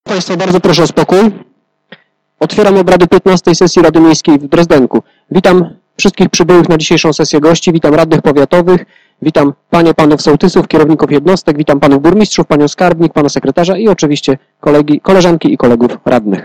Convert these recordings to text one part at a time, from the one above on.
Państwa, bardzo proszę o spokój. Otwieram obrady 15. sesji Rady Miejskiej w Drezdenku. Witam wszystkich przybyłych na dzisiejszą sesję gości, witam radnych powiatowych, witam panie, panów sołtysów, kierowników jednostek, witam panów burmistrzów, panią skarbnik, pana sekretarza i oczywiście koleżanki i kolegów radnych.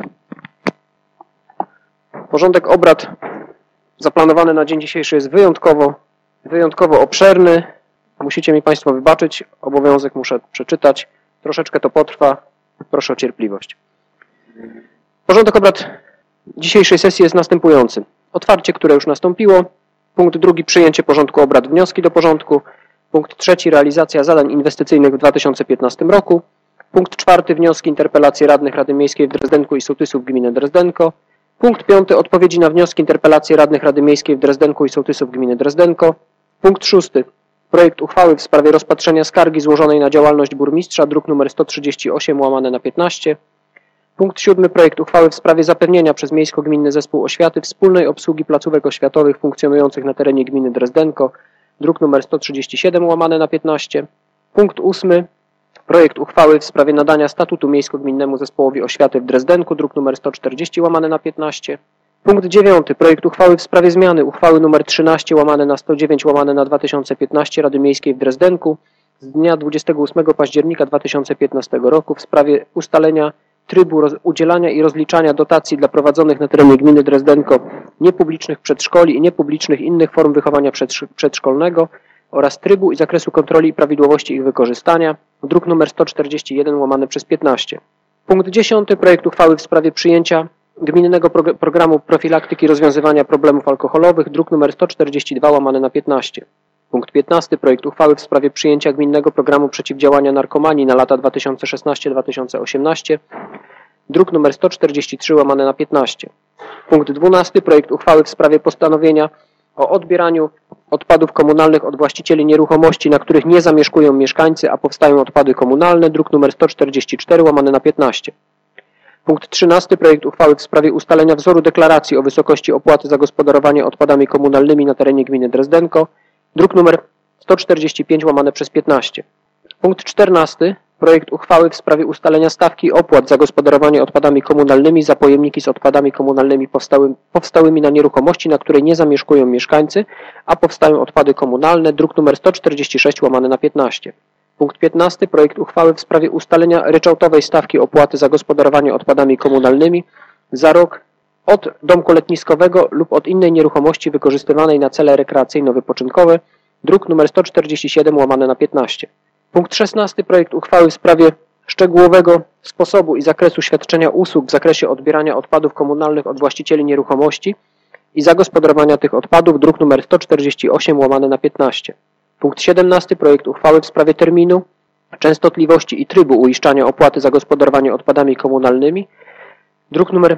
Porządek obrad zaplanowany na dzień dzisiejszy jest wyjątkowo obszerny. Musicie mi państwo wybaczyć, obowiązek muszę przeczytać. Troszeczkę to potrwa. Proszę o cierpliwość. Porządek obrad dzisiejszej sesji jest następujący. Otwarcie, które już nastąpiło. Punkt drugi, przyjęcie porządku obrad, wnioski do porządku. Punkt trzeci, realizacja zadań inwestycyjnych w 2015 roku. Punkt czwarty, wnioski, interpelacje radnych Rady Miejskiej w Drezdenku i sołtysów gminy Drezdenko. Punkt piąty, odpowiedzi na wnioski, interpelacje radnych Rady Miejskiej w Drezdenku i sołtysów gminy Drezdenko. Punkt szósty, projekt uchwały w sprawie rozpatrzenia skargi złożonej na działalność burmistrza, druk nr 138/15. Punkt siódmy, projekt uchwały w sprawie zapewnienia przez Miejsko-Gminny Zespół Oświaty wspólnej obsługi placówek oświatowych funkcjonujących na terenie gminy Drezdenko, druk nr 137/15. Punkt ósmy, projekt uchwały w sprawie nadania statutu Miejsko-Gminnemu Zespołowi Oświaty w Drezdenku, druk nr 140/15. Punkt dziewiąty, projekt uchwały w sprawie zmiany uchwały nr 13/109/2015 Rady Miejskiej w Drezdenku z dnia 28 października 2015 roku w sprawie ustalenia trybu udzielania i rozliczania dotacji dla prowadzonych na terenie gminy Drezdenko niepublicznych przedszkoli i niepublicznych innych form wychowania przedszkolnego oraz trybu i zakresu kontroli i prawidłowości ich wykorzystania, druk nr 141/15. Punkt 10. Projekt uchwały w sprawie przyjęcia Gminnego Programu Profilaktyki Rozwiązywania Problemów Alkoholowych, druk nr 142/15. Punkt 15. Projekt uchwały w sprawie przyjęcia Gminnego Programu Przeciwdziałania Narkomanii na lata 2016-2018, druk nr 143/15. Punkt 12. Projekt uchwały w sprawie postanowienia o odbieraniu odpadów komunalnych od właścicieli nieruchomości, na których nie zamieszkują mieszkańcy, a powstają odpady komunalne, druk nr 144/15. Punkt 13. Projekt uchwały w sprawie ustalenia wzoru deklaracji o wysokości opłaty za gospodarowanie odpadami komunalnymi na terenie gminy Drezdenko, druk nr 145/15. Punkt 14. Projekt uchwały w sprawie ustalenia stawki opłat za gospodarowanie odpadami komunalnymi za pojemniki z odpadami komunalnymi powstałymi na nieruchomości, na której nie zamieszkują mieszkańcy, a powstają odpady komunalne, druk nr 146/15. Punkt 15. Projekt uchwały w sprawie ustalenia ryczałtowej stawki opłaty za gospodarowanie odpadami komunalnymi za rok od domku letniskowego lub od innej nieruchomości wykorzystywanej na cele rekreacyjno-wypoczynkowe, druk nr 147/15. Punkt 16. Projekt uchwały w sprawie szczegółowego sposobu i zakresu świadczenia usług w zakresie odbierania odpadów komunalnych od właścicieli nieruchomości i zagospodarowania tych odpadów, druk nr 148/15. Punkt 17. Projekt uchwały w sprawie terminu, częstotliwości i trybu uiszczania opłaty za gospodarowanie odpadami komunalnymi, druk nr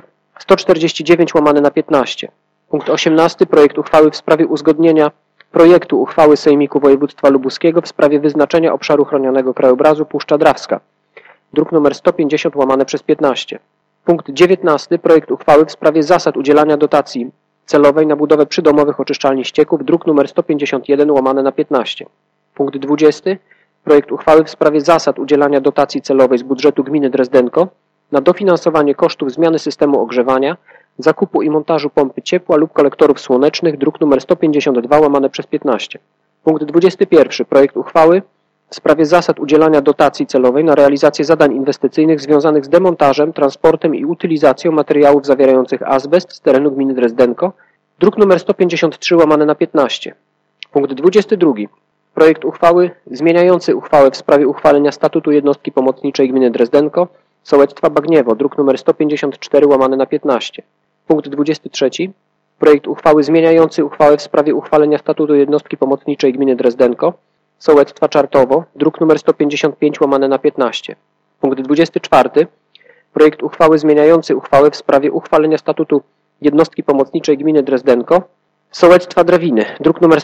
149/15. Punkt 18. Projekt uchwały w sprawie uzgodnienia projektu uchwały Sejmiku Województwa Lubuskiego w sprawie wyznaczenia obszaru chronionego krajobrazu Puszcza Drawska, druk nr 150/15. Punkt 19. Projekt uchwały w sprawie zasad udzielania dotacji celowej na budowę przydomowych oczyszczalni ścieków, druk nr 151/15. Punkt 20. Projekt uchwały w sprawie zasad udzielania dotacji celowej z budżetu gminy Drezdenko na dofinansowanie kosztów zmiany systemu ogrzewania, zakupu i montażu pompy ciepła lub kolektorów słonecznych, druk nr 152/15. Punkt 21. Projekt uchwały w sprawie zasad udzielania dotacji celowej na realizację zadań inwestycyjnych związanych z demontażem, transportem i utylizacją materiałów zawierających azbest z terenu gminy Drezdenko, druk nr 153/15. Punkt 22. Projekt uchwały zmieniający uchwałę w sprawie uchwalenia statutu jednostki pomocniczej gminy Drezdenko, sołectwa Bagniewo, druk nr 154/15. Punkt 23. Projekt uchwały zmieniający uchwałę w sprawie uchwalenia statutu jednostki pomocniczej gminy Drezdenko, sołectwa Czartowo, druk nr 155/15. Punkt 24. Projekt uchwały zmieniający uchwałę w sprawie uchwalenia statutu jednostki pomocniczej gminy Drezdenko, sołectwa Drewiny, druk nr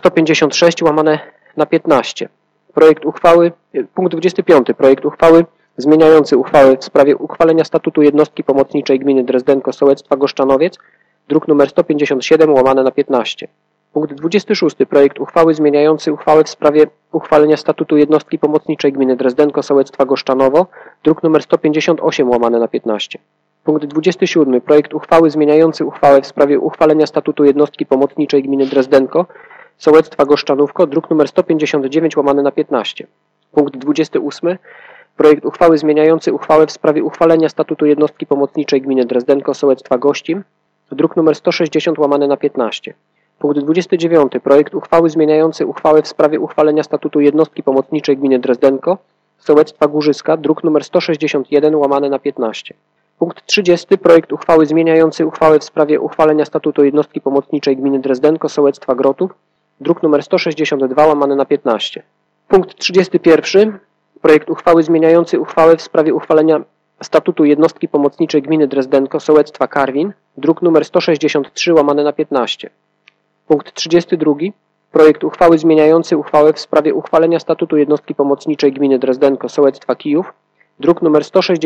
156/15. Punkt 25. Projekt uchwały zmieniający uchwałę w sprawie uchwalenia statutu jednostki pomocniczej gminy Drezdenko, sołectwa Goszczanowiec, druk nr 157/15. Punkt 26. Projekt uchwały zmieniający uchwałę w sprawie uchwalenia statutu jednostki pomocniczej gminy Drezdenko sołectwa Goszczanowo, druk nr 158/15. Punkt 27. Projekt uchwały zmieniający uchwałę w sprawie uchwalenia statutu jednostki pomocniczej gminy Drezdenko sołectwa Goszczanówko, druk nr 159/15. Punkt 28. Projekt uchwały zmieniający uchwałę w sprawie uchwalenia statutu jednostki pomocniczej gminy Drezdenko sołectwa Gościm, druk nr 160/15. Punkt 29. Projekt uchwały zmieniający uchwałę w sprawie uchwalenia statutu jednostki pomocniczej gminy Drezdenko sołectwa Górzyska, druk nr 161/15. Punkt 30. Projekt uchwały zmieniający uchwałę w sprawie uchwalenia statutu jednostki pomocniczej gminy Drezdenko sołectwa Grotów, druk nr 162/15. Punkt 31. Projekt uchwały zmieniający uchwałę w sprawie uchwalenia statutu jednostki pomocniczej gminy Drezdenko sołectwa Karwin, druk nr 163/15. Punkt 32. Projekt uchwały zmieniający uchwałę w sprawie uchwalenia statutu jednostki pomocniczej gminy Drezdenko sołectwa Kijów, druk nr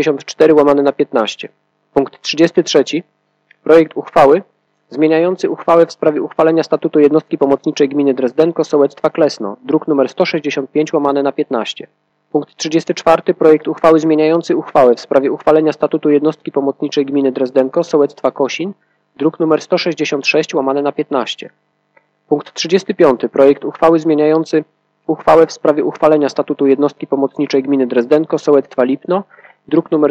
164/15. Punkt 33. Projekt uchwały zmieniający uchwałę w sprawie uchwalenia statutu jednostki pomocniczej gminy Drezdenko sołectwa Klesno, druk nr 165/15. Punkt 34. Projekt uchwały zmieniający uchwałę w sprawie uchwalenia statutu jednostki pomocniczej gminy Drezdenko sołectwa Kosin, druk nr 166/15. Punkt 35. Projekt uchwały zmieniający uchwałę w sprawie uchwalenia statutu jednostki pomocniczej gminy Drezdenko sołectwa Lipno, druk nr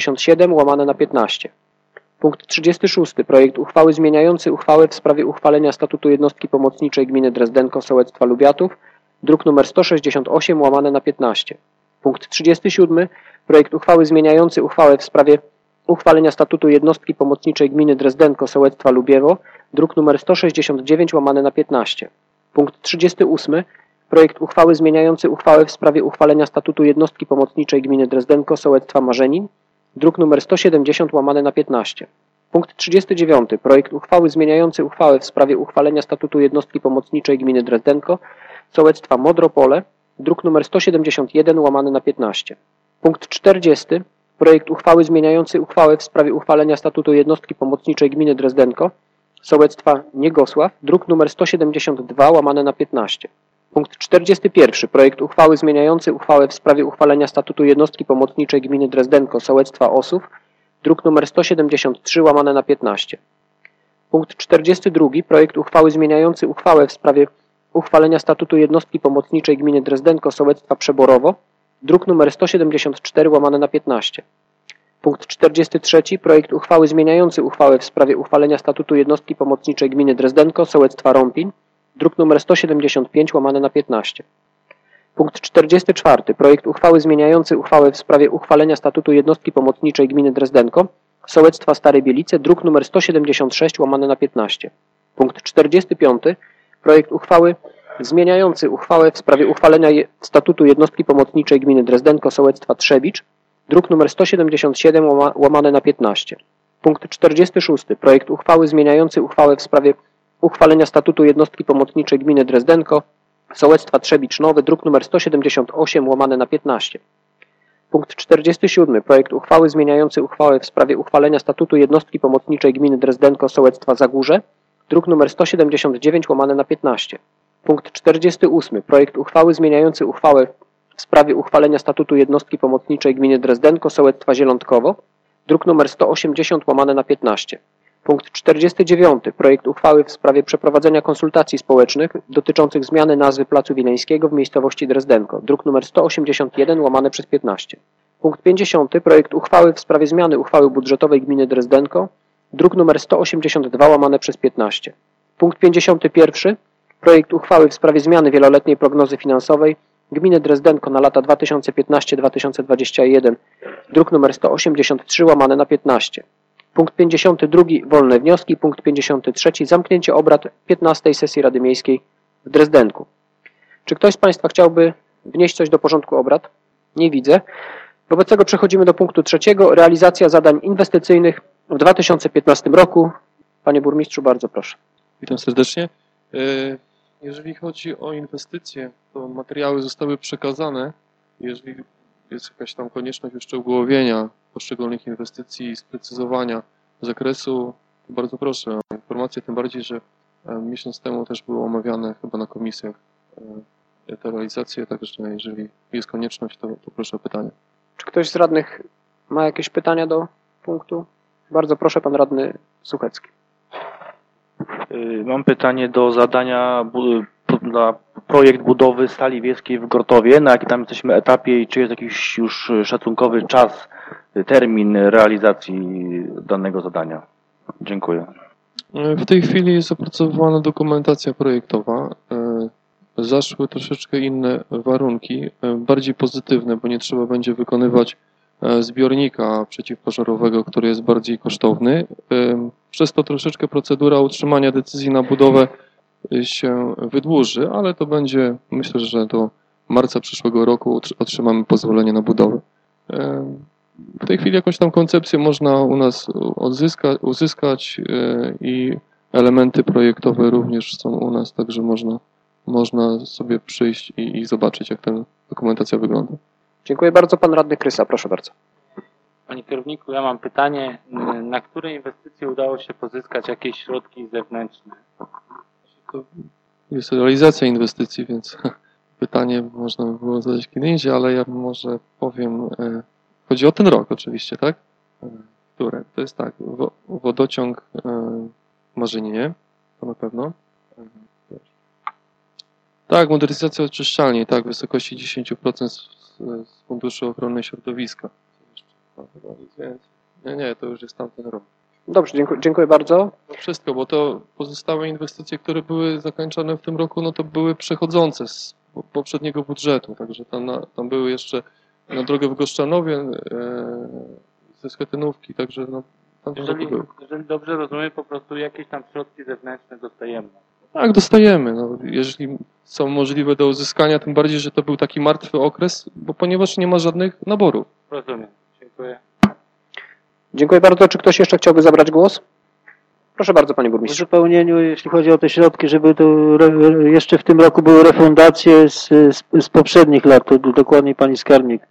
167/15. Punkt 36. Projekt uchwały zmieniający uchwałę w sprawie uchwalenia statutu jednostki pomocniczej gminy Drezdenko sołectwa Lubiatów, druk nr 168/15. Punkt 37. Projekt uchwały zmieniający uchwałę w sprawie uchwalenia statutu jednostki pomocniczej gminy Drezdenko sołectwa Lubiewo, druk nr 169/15. Punkt 38. Projekt uchwały zmieniający uchwałę w sprawie uchwalenia statutu jednostki pomocniczej gminy Drezdenko sołectwa Marzenin, druk nr 170/15. Punkt 39. Projekt uchwały zmieniający uchwałę w sprawie uchwalenia statutu jednostki pomocniczej gminy Drezdenko sołectwa Modropole, druk nr 171/15. Punkt 40. Projekt uchwały zmieniający uchwałę w sprawie uchwalenia statutu jednostki pomocniczej gminy Drezdenko sołectwa Niegosław, druk nr 172/15. Punkt 41. Projekt uchwały zmieniający uchwałę w sprawie uchwalenia statutu jednostki pomocniczej gminy Drezdenko sołectwa Osów, druk nr 173/15. Punkt 42. Projekt uchwały zmieniający uchwałę w sprawie uchwalenia statutu jednostki pomocniczej gminy Drezdenko sołectwa Przeborowo, druk nr 174/15. Punkt 43. Projekt uchwały zmieniający uchwałę w sprawie uchwalenia statutu jednostki pomocniczej gminy Drezdenko sołectwa Rąpin, druk nr 175/15. Punkt 44. Projekt uchwały zmieniający uchwałę w sprawie uchwalenia statutu jednostki pomocniczej gminy Drezdenko sołectwa Stare Bielice, druk nr 176/15. Punkt 45. Projekt uchwały zmieniający uchwałę w sprawie uchwalenia statutu jednostki pomocniczej gminy Drezdenko sołectwa Trzebicz, druk nr 177/15. Punkt 46. Projekt uchwały zmieniający uchwałę w sprawie uchwalenia statutu jednostki pomocniczej gminy Drezdenko sołectwa Trzebicz Nowy, druk nr 178/15. Punkt 47. Projekt uchwały zmieniający uchwałę w sprawie uchwalenia statutu jednostki pomocniczej gminy Drezdenko sołectwa Zagórze, druk nr 179/15. Punkt 48. Projekt uchwały zmieniający uchwałę w sprawie uchwalenia statutu jednostki pomocniczej gminy Drezdenko sołectwa Zielątkowo, druk nr 180/15. Punkt 49. Projekt uchwały w sprawie przeprowadzenia konsultacji społecznych dotyczących zmiany nazwy Placu Wileńskiego w miejscowości Drezdenko, druk nr 181/15. Punkt 50. Projekt uchwały w sprawie zmiany uchwały budżetowej gminy Drezdenko, druk nr 182/15. Punkt 51. Projekt uchwały w sprawie zmiany wieloletniej prognozy finansowej gminy Drezdenko na lata 2015-2021, druk nr 183/15. Punkt 52. Wolne wnioski. Punkt 53. Zamknięcie obrad 15. sesji Rady Miejskiej w Drezdenku. Czy ktoś z Państwa chciałby wnieść coś do porządku obrad? Nie widzę. Wobec tego przechodzimy do punktu 3. Realizacja zadań inwestycyjnych w 2015 roku. Panie burmistrzu, bardzo proszę. Witam serdecznie. Jeżeli chodzi o inwestycje, to materiały zostały przekazane. Jeżeli jest jakaś tam konieczność uszczegółowienia poszczególnych inwestycji i sprecyzowania zakresu, to bardzo proszę o informację, tym bardziej, że Miesiąc temu też było omawiane chyba na komisjach te realizacje, także jeżeli jest konieczność, to proszę o pytanie. Czy ktoś z radnych ma jakieś pytania do punktu? Bardzo proszę, pan radny Suchecki. Mam pytanie do zadania na projekt budowy sali wiejskiej w Grotowie. Na jakim tam jesteśmy etapie i czy jest jakiś już szacunkowy czas, termin realizacji danego zadania? Dziękuję. W tej chwili jest opracowywana dokumentacja projektowa. Zaszły troszeczkę inne warunki, bardziej pozytywne, bo nie trzeba będzie wykonywać zbiornika przeciwpożarowego, który jest bardziej kosztowny. Przez to troszeczkę procedura utrzymania decyzji na budowę się wydłuży, ale to będzie, myślę, że do marca przyszłego roku otrzymamy pozwolenie na budowę. W tej chwili jakąś tam koncepcję można u nas uzyskać i elementy projektowe również są u nas, także można sobie przyjść i zobaczyć, jak ta dokumentacja wygląda. Dziękuję bardzo. Pan radny Krysa, proszę bardzo. Panie kierowniku, ja mam pytanie, na które inwestycje udało się pozyskać jakieś środki zewnętrzne? To jest realizacja inwestycji, więc pytanie można by było zadać kiedy indziej, ale ja może powiem, chodzi o ten rok oczywiście, tak? Które? To jest tak, wodociąg w Marzyninie, to na pewno. Tak, modernizacja oczyszczalni, tak, w wysokości 10% z Funduszu Ochrony Środowiska. Nie, to już jest tamten rok. Dobrze, dziękuję bardzo. To wszystko, bo to pozostałe inwestycje, które były zakończone w tym roku, no to były przechodzące z poprzedniego budżetu, także tam były jeszcze na drogę w Goszczanowie ze Schetynówki, także no, tam jeżeli dobrze rozumiem, po prostu jakieś tam środki zewnętrzne dostajemy. Tak, dostajemy. No, jeżeli są możliwe do uzyskania, tym bardziej, że to był taki martwy okres, bo ponieważ nie ma żadnych naborów. Rozumiem. Dziękuję. Dziękuję bardzo. Czy ktoś jeszcze chciałby zabrać głos? Proszę bardzo, panie burmistrzu. W uzupełnieniu, jeśli chodzi o te środki, żeby to jeszcze w tym roku były refundacje z poprzednich lat, to dokładniej pani skarbnik.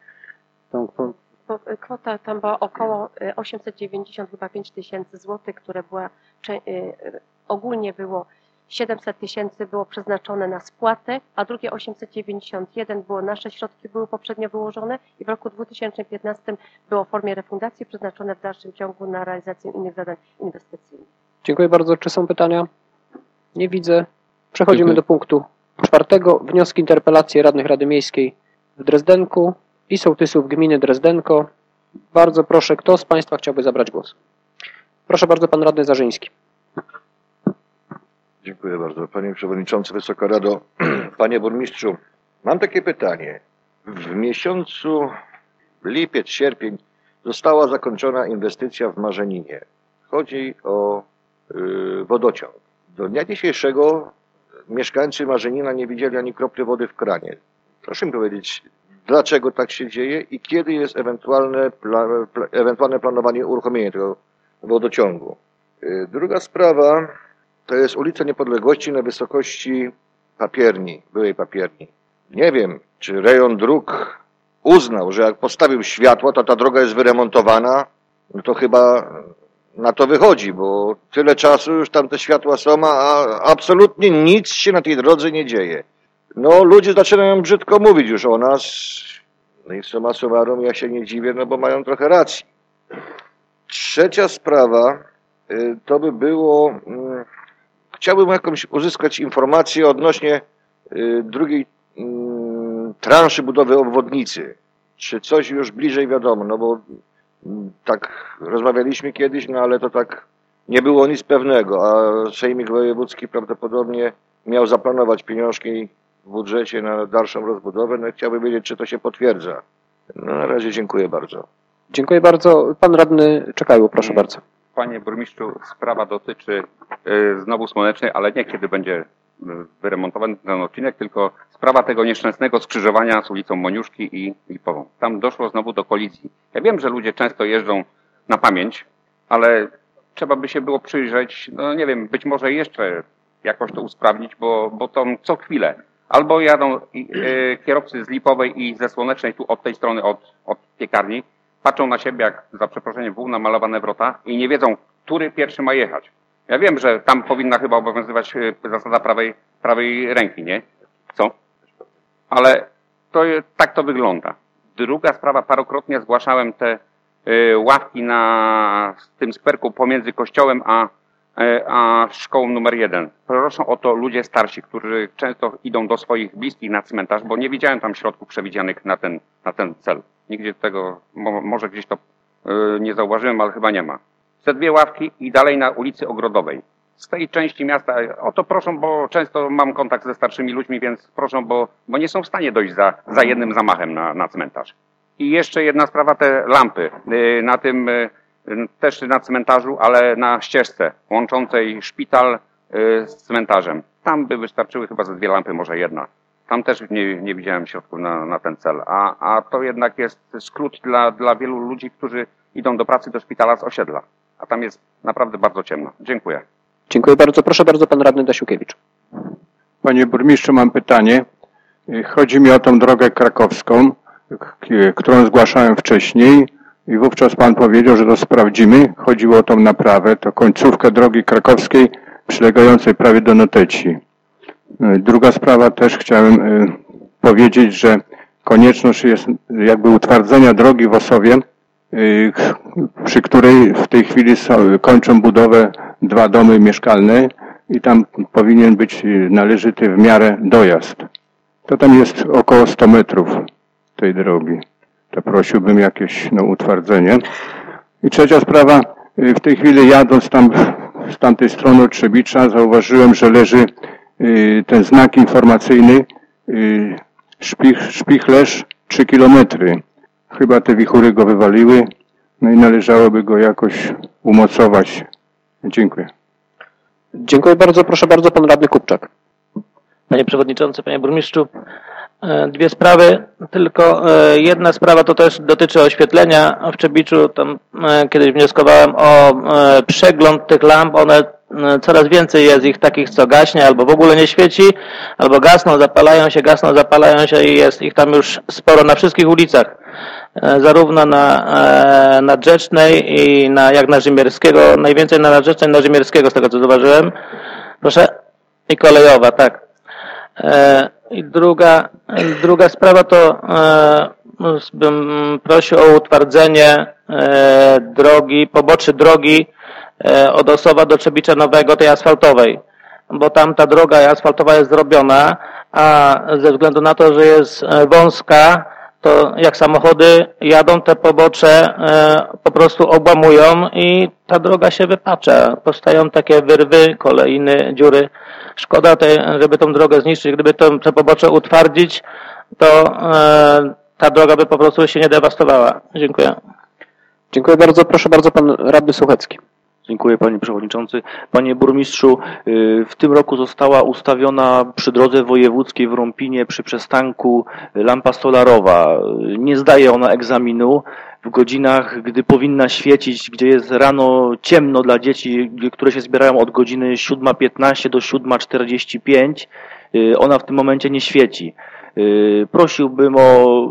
Kwota tam była około 890 chyba 5 tysięcy złotych, które była ogólnie było 700 tysięcy było przeznaczone na spłatę, a drugie 891 było nasze środki były poprzednio wyłożone i w roku 2015 było w formie refundacji przeznaczone w dalszym ciągu na realizację innych zadań inwestycyjnych. Dziękuję bardzo. Czy są pytania? Nie widzę. Przechodzimy do punktu 4. Wnioski, interpelacje radnych Rady Miejskiej w Drezdenku i sołtysów gminy Drezdenko. Bardzo proszę, kto z państwa chciałby zabrać głos? Proszę bardzo, pan radny Zarzyński. Dziękuję bardzo. Panie Przewodniczący, Wysoka Rado, Panie Burmistrzu, mam takie pytanie. W miesiącu lipiec, sierpień została zakończona inwestycja w Marzeninie. Chodzi o wodociąg. Do dnia dzisiejszego mieszkańcy Marzenina nie widzieli ani kropli wody w kranie. Proszę mi powiedzieć, dlaczego tak się dzieje i kiedy jest ewentualne planowanie uruchomienia tego wodociągu. Druga sprawa to jest ulica Niepodległości na wysokości Papierni, byłej Papierni. Nie wiem, czy rejon dróg uznał, że jak postawił światło, to ta droga jest wyremontowana, no to chyba na to wychodzi, bo tyle czasu już tam te światła są, a absolutnie nic się na tej drodze nie dzieje. No ludzie zaczynają brzydko mówić już o nas, no i summa summarum ja się nie dziwię, no bo mają trochę racji. Trzecia sprawa to by było, chciałbym jakąś uzyskać informację odnośnie drugiej transzy budowy obwodnicy. Czy coś już bliżej wiadomo, no bo tak rozmawialiśmy kiedyś, no ale to tak nie było nic pewnego, a Sejmik Wojewódzki prawdopodobnie miał zaplanować pieniążki w budżecie na dalszą rozbudowę, no i chciałbym wiedzieć, czy to się potwierdza. No na razie dziękuję bardzo. Dziękuję bardzo. Pan radny Czekaju, proszę bardzo. Panie burmistrzu, sprawa dotyczy znowu Słonecznej, ale nie kiedy będzie wyremontowany ten odcinek, tylko sprawa tego nieszczęsnego skrzyżowania z ulicą Moniuszki i Lipową. Tam doszło znowu do kolizji. Ja wiem, że ludzie często jeżdżą na pamięć, ale trzeba by się było przyjrzeć, no nie wiem, być może jeszcze jakoś to usprawnić, bo to co chwilę. Albo jadą kierowcy z Lipowej i ze Słonecznej, tu od tej strony, od piekarni, patrzą na siebie jak, za przeproszeniem, wół na malowane wrota i nie wiedzą, który pierwszy ma jechać. Ja wiem, że tam powinna chyba obowiązywać zasada prawej ręki, nie? Co? Ale tak to wygląda. Druga sprawa, parokrotnie zgłaszałem te ławki na tym skwerku pomiędzy kościołem a szkołą numer 1. Proszą o to ludzie starsi, którzy często idą do swoich bliskich na cmentarz, bo nie widziałem tam środków przewidzianych na ten cel. Nigdzie tego, może gdzieś to nie zauważyłem, ale chyba nie ma. Te dwie ławki i dalej na ulicy Ogrodowej. Z tej części miasta o to proszą, bo często mam kontakt ze starszymi ludźmi, więc proszą, bo nie są w stanie dojść za jednym zamachem na cmentarz. I jeszcze jedna sprawa, te lampy na tym też na cmentarzu, ale na ścieżce łączącej szpital z cmentarzem. Tam by wystarczyły chyba ze 2 lampy, może 1. Tam też nie widziałem środków na ten cel. A to jednak jest skrót dla wielu ludzi, którzy idą do pracy do szpitala z osiedla. A tam jest naprawdę bardzo ciemno. Dziękuję. Dziękuję bardzo. Proszę bardzo, pan radny Dasiukiewicz. Panie burmistrzu, mam pytanie. Chodzi mi o tą drogę krakowską, którą zgłaszałem wcześniej i wówczas pan powiedział, że to sprawdzimy. Chodziło o tą naprawę, to końcówkę drogi krakowskiej przylegającej prawie do Noteci. Druga sprawa, też chciałem powiedzieć, że konieczność jest jakby utwardzenia drogi w Osowie, przy której w tej chwili kończą budowę 2 domy mieszkalne i tam powinien być należyty w miarę dojazd. To tam jest około 100 metrów tej drogi. To prosiłbym jakieś utwardzenie. I trzecia sprawa, w tej chwili jadąc tam z tamtej strony od Trzebicza zauważyłem, że leży ten znak informacyjny Szpich-Lesz 3 kilometry. Chyba te wichury go wywaliły, no i należałoby go jakoś umocować. Dziękuję. Dziękuję bardzo. Proszę bardzo, pan radny Kupczak. Panie Przewodniczący, Panie Burmistrzu, 2 sprawy, tylko jedna sprawa to też dotyczy oświetlenia. W Trzebiczu tam kiedyś wnioskowałem o przegląd tych lamp. One coraz więcej jest ich takich, co gaśnie, albo w ogóle nie świeci, albo gasną, zapalają się i jest ich tam już sporo na wszystkich ulicach. Zarówno na Nadrzecznej i jak na Rzymierskiego, najwięcej na Nadrzecznej i na Rzymierskiego, z tego co zauważyłem. Proszę? I kolejowa, tak. I druga sprawa to bym prosił o utwardzenie drogi, poboczy drogi od Osowa do Trzebicza Nowego, tej asfaltowej, bo tam ta droga asfaltowa jest zrobiona, a ze względu na to, że jest wąska, to jak samochody jadą, te pobocze po prostu obłamują i ta droga się wypacza. Powstają takie wyrwy, kolejne dziury. Szkoda, żeby tą drogę zniszczyć. Gdyby te pobocze utwardzić, to ta droga by po prostu się nie dewastowała. Dziękuję. Dziękuję bardzo. Proszę bardzo, pan radny Suchecki. Dziękuję panie przewodniczący. Panie burmistrzu, w tym roku została ustawiona przy drodze wojewódzkiej w Rąpinie przy przystanku lampa solarowa. Nie zdaje ona egzaminu w godzinach, gdy powinna świecić, gdzie jest rano ciemno dla dzieci, które się zbierają od godziny 7:15 do 7:45. Ona w tym momencie nie świeci. Prosiłbym o,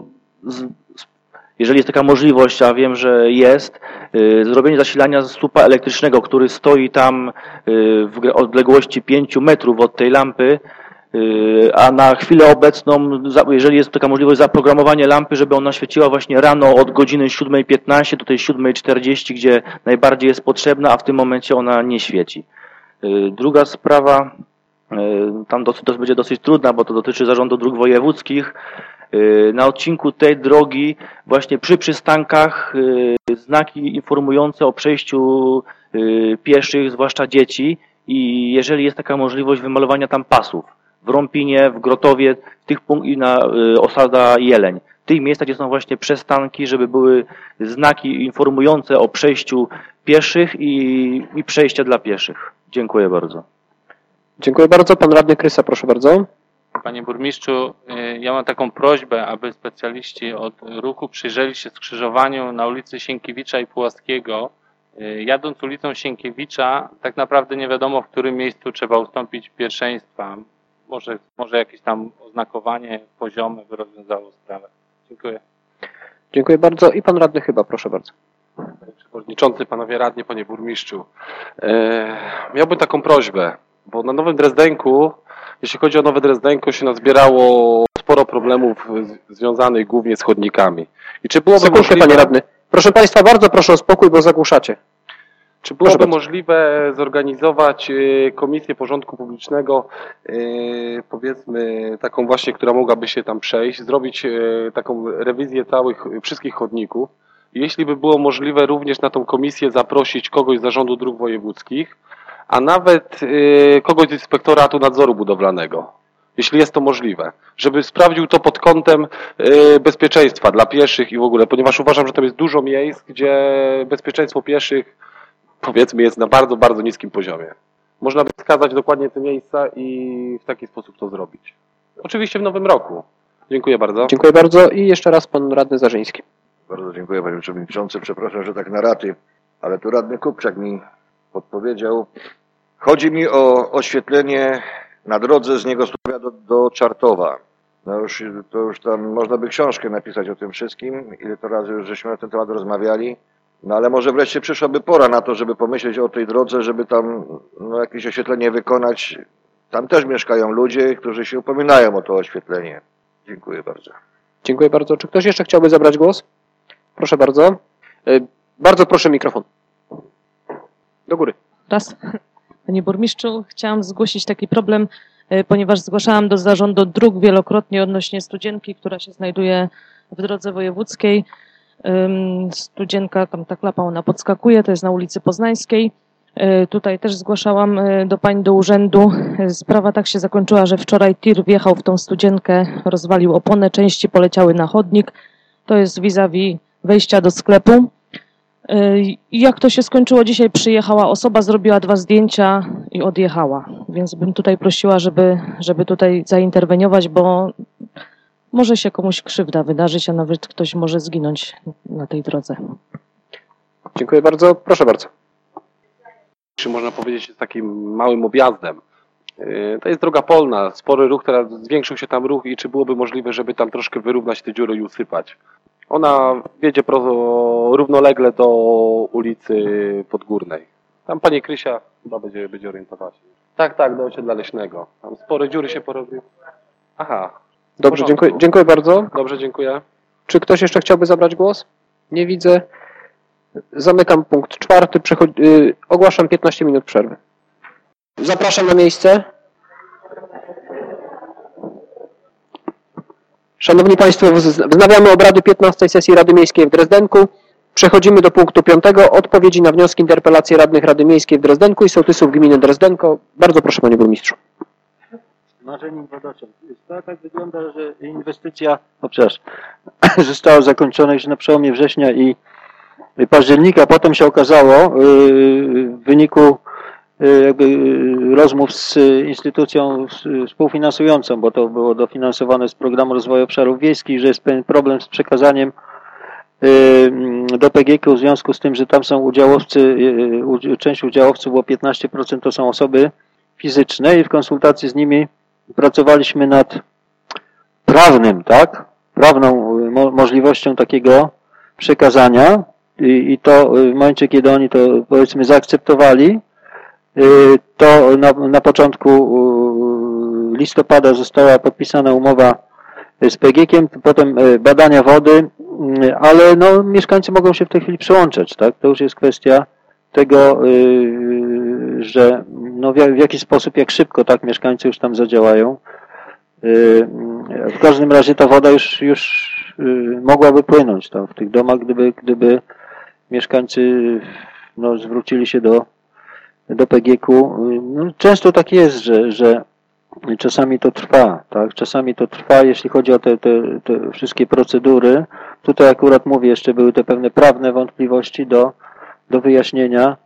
jeżeli jest taka możliwość, a wiem, że jest, zrobienie zasilania słupa elektrycznego, który stoi tam w odległości 5 metrów od tej lampy, a na chwilę obecną, jeżeli jest taka możliwość, zaprogramowanie lampy, żeby ona świeciła właśnie rano od godziny 7:15 do tej 7:40, gdzie najbardziej jest potrzebna, a w tym momencie ona nie świeci. Druga sprawa, tam to będzie dosyć trudna, bo to dotyczy Zarządu Dróg Wojewódzkich. Na odcinku tej drogi, właśnie przy przystankach, znaki informujące o przejściu pieszych, zwłaszcza dzieci, i jeżeli jest taka możliwość wymalowania tam pasów, w Rąpinie, w Grotowie, i na osada Jeleń. W tych miejscach, gdzie są właśnie przystanki, żeby były znaki informujące o przejściu pieszych i przejścia dla pieszych. Dziękuję bardzo. Dziękuję bardzo. Pan radny Krysa, proszę bardzo. Panie burmistrzu, ja mam taką prośbę, aby specjaliści od ruchu przyjrzeli się skrzyżowaniu na ulicy Sienkiewicza i Pułaskiego. Jadąc ulicą Sienkiewicza, tak naprawdę nie wiadomo, w którym miejscu trzeba ustąpić pierwszeństwa. Może jakieś tam oznakowanie poziome by rozwiązało sprawę. Dziękuję. Dziękuję bardzo. I pan radny Chyba, proszę bardzo. Panie Przewodniczący, Panowie Radni, Panie Burmistrzu. Miałbym taką prośbę, bo na Nowym Drezdenku, jeśli chodzi o Nowe Drezdenko, się nazbierało sporo problemów związanych głównie z chodnikami. I czy byłoby Sekundkę, możliwe, panie radny. Proszę państwa, bardzo proszę o spokój, bo zagłuszacie. Czy byłoby możliwe zorganizować komisję porządku publicznego, powiedzmy taką właśnie, która mogłaby się tam przejść, zrobić taką rewizję wszystkich chodników? Jeśli by było możliwe również na tą komisję zaprosić kogoś z Zarządu Dróg Wojewódzkich, a nawet kogoś z Inspektoratu Nadzoru Budowlanego, jeśli jest to możliwe, żeby sprawdził to pod kątem bezpieczeństwa dla pieszych i w ogóle, ponieważ uważam, że tam jest dużo miejsc, gdzie bezpieczeństwo pieszych, powiedzmy, jest na bardzo, bardzo niskim poziomie. Można by wskazać dokładnie te miejsca i w taki sposób to zrobić. Oczywiście w nowym roku. Dziękuję bardzo. Dziękuję bardzo i jeszcze raz pan radny Zarzyński. Bardzo dziękuję, panie przewodniczący. Przepraszam, że tak na raty, ale tu radny Kupczak mi podpowiedział. Chodzi mi o oświetlenie na drodze z Niegosławia do Czartowa. No to już tam można by książkę napisać o tym wszystkim. Ile to razy już żeśmy na ten temat rozmawiali. No ale może wreszcie przyszłaby pora na to, żeby pomyśleć o tej drodze, żeby tam jakieś oświetlenie wykonać. Tam też mieszkają ludzie, którzy się upominają o to oświetlenie. Dziękuję bardzo. Dziękuję bardzo. Czy ktoś jeszcze chciałby zabrać głos? Proszę bardzo. Bardzo proszę mikrofon. Do góry. Raz. Panie burmistrzu, chciałam zgłosić taki problem, ponieważ zgłaszałam do Zarządu Dróg wielokrotnie odnośnie studzienki, która się znajduje w drodze wojewódzkiej. Studzienka, tam ta klapa, ona podskakuje, to jest na ulicy Poznańskiej. Tutaj też zgłaszałam do pań do urzędu. Sprawa tak się zakończyła, że wczoraj tir wjechał w tą studzienkę, rozwalił oponę, części poleciały na chodnik. To jest vis-a-vis wejścia do sklepu. I jak to się skończyło, dzisiaj przyjechała osoba, zrobiła 2 zdjęcia i odjechała. Więc bym tutaj prosiła, żeby tutaj zainterweniować, bo może się komuś krzywda wydarzyć, a nawet ktoś może zginąć na tej drodze. Dziękuję bardzo. Proszę bardzo. Czy można powiedzieć, jest takim małym objazdem. To jest droga polna, spory ruch, teraz zwiększył się tam ruch i czy byłoby możliwe, żeby tam troszkę wyrównać te dziury i usypać? Ona wiedzie równolegle do ulicy Podgórnej. Tam pani Krysia chyba będzie orientowała się. Tak, do osiedla leśnego. Tam spore dziury się porobiły. Aha. Dobrze, dziękuję bardzo. Dobrze, dziękuję. Czy ktoś jeszcze chciałby zabrać głos? Nie widzę. Zamykam punkt 4. Ogłaszam 15 minut przerwy. Zapraszam na miejsce. Szanowni Państwo, wznawiamy obrady 15. sesji Rady Miejskiej w Drezdenku. Przechodzimy do punktu 5. Odpowiedzi na wnioski, interpelacje radnych Rady Miejskiej w Drezdenku i sołtysów gminy Drezdenko. Bardzo proszę, panie burmistrzu. Marzeniem Wodociąg. Tak wygląda, że inwestycja została zakończona już na przełomie września i października. Potem się okazało w wyniku rozmów z instytucją współfinansującą, bo to było dofinansowane z Programu Rozwoju Obszarów Wiejskich, że jest pewien problem z przekazaniem do PGK w związku z tym, że tam są udziałowcy, część udziałowców, było 15%, to są osoby fizyczne i w konsultacji z nimi pracowaliśmy nad prawną możliwością takiego przekazania i to w momencie, kiedy oni to powiedzmy zaakceptowali, to na początku listopada została podpisana umowa z PGK-iem, potem badania wody, ale no, mieszkańcy mogą się w tej chwili przyłączać, tak? To już jest kwestia tego, że no, w jaki sposób, jak szybko tak mieszkańcy już tam zadziałają. W każdym razie ta woda już mogłaby płynąć tam w tych domach, gdyby mieszkańcy no, zwrócili się do PGK-u. No, często tak jest, że czasami to trwa, tak? Czasami to trwa, jeśli chodzi o te wszystkie procedury. Tutaj akurat mówię, jeszcze były te pewne prawne wątpliwości do wyjaśnienia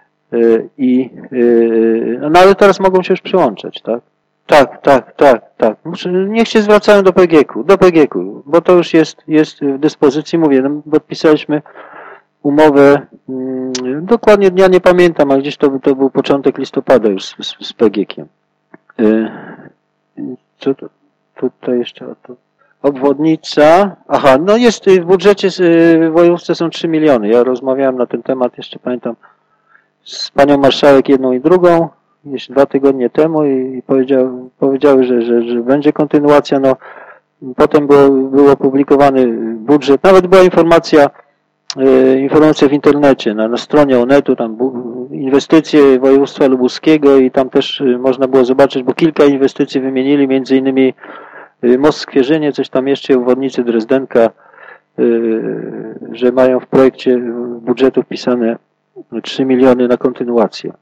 no ale teraz mogą się już przyłączać, tak? Tak. Niech się zwracają do PGK-u, bo to już jest w dyspozycji, mówię, no, podpisaliśmy umowę, dokładnie dnia nie pamiętam, a gdzieś to był początek listopada już z PGK-iem. Co to? Tutaj jeszcze o to. Obwodnica, no jest w budżecie w województwie są 3 miliony. Ja rozmawiałem na ten temat, jeszcze pamiętam, z panią marszałek jedną i drugą, jeszcze 2 tygodnie temu i powiedziały, że będzie kontynuacja. No, potem był opublikowany budżet, nawet była informacja w internecie, na stronie Onetu, tam inwestycje województwa lubuskiego i tam też można było zobaczyć, bo kilka inwestycji wymienili, między innymi most Skwierzynie, coś tam jeszcze, obwodnicy Drezdenka, że mają w projekcie budżetu wpisane 3 miliony na kontynuację.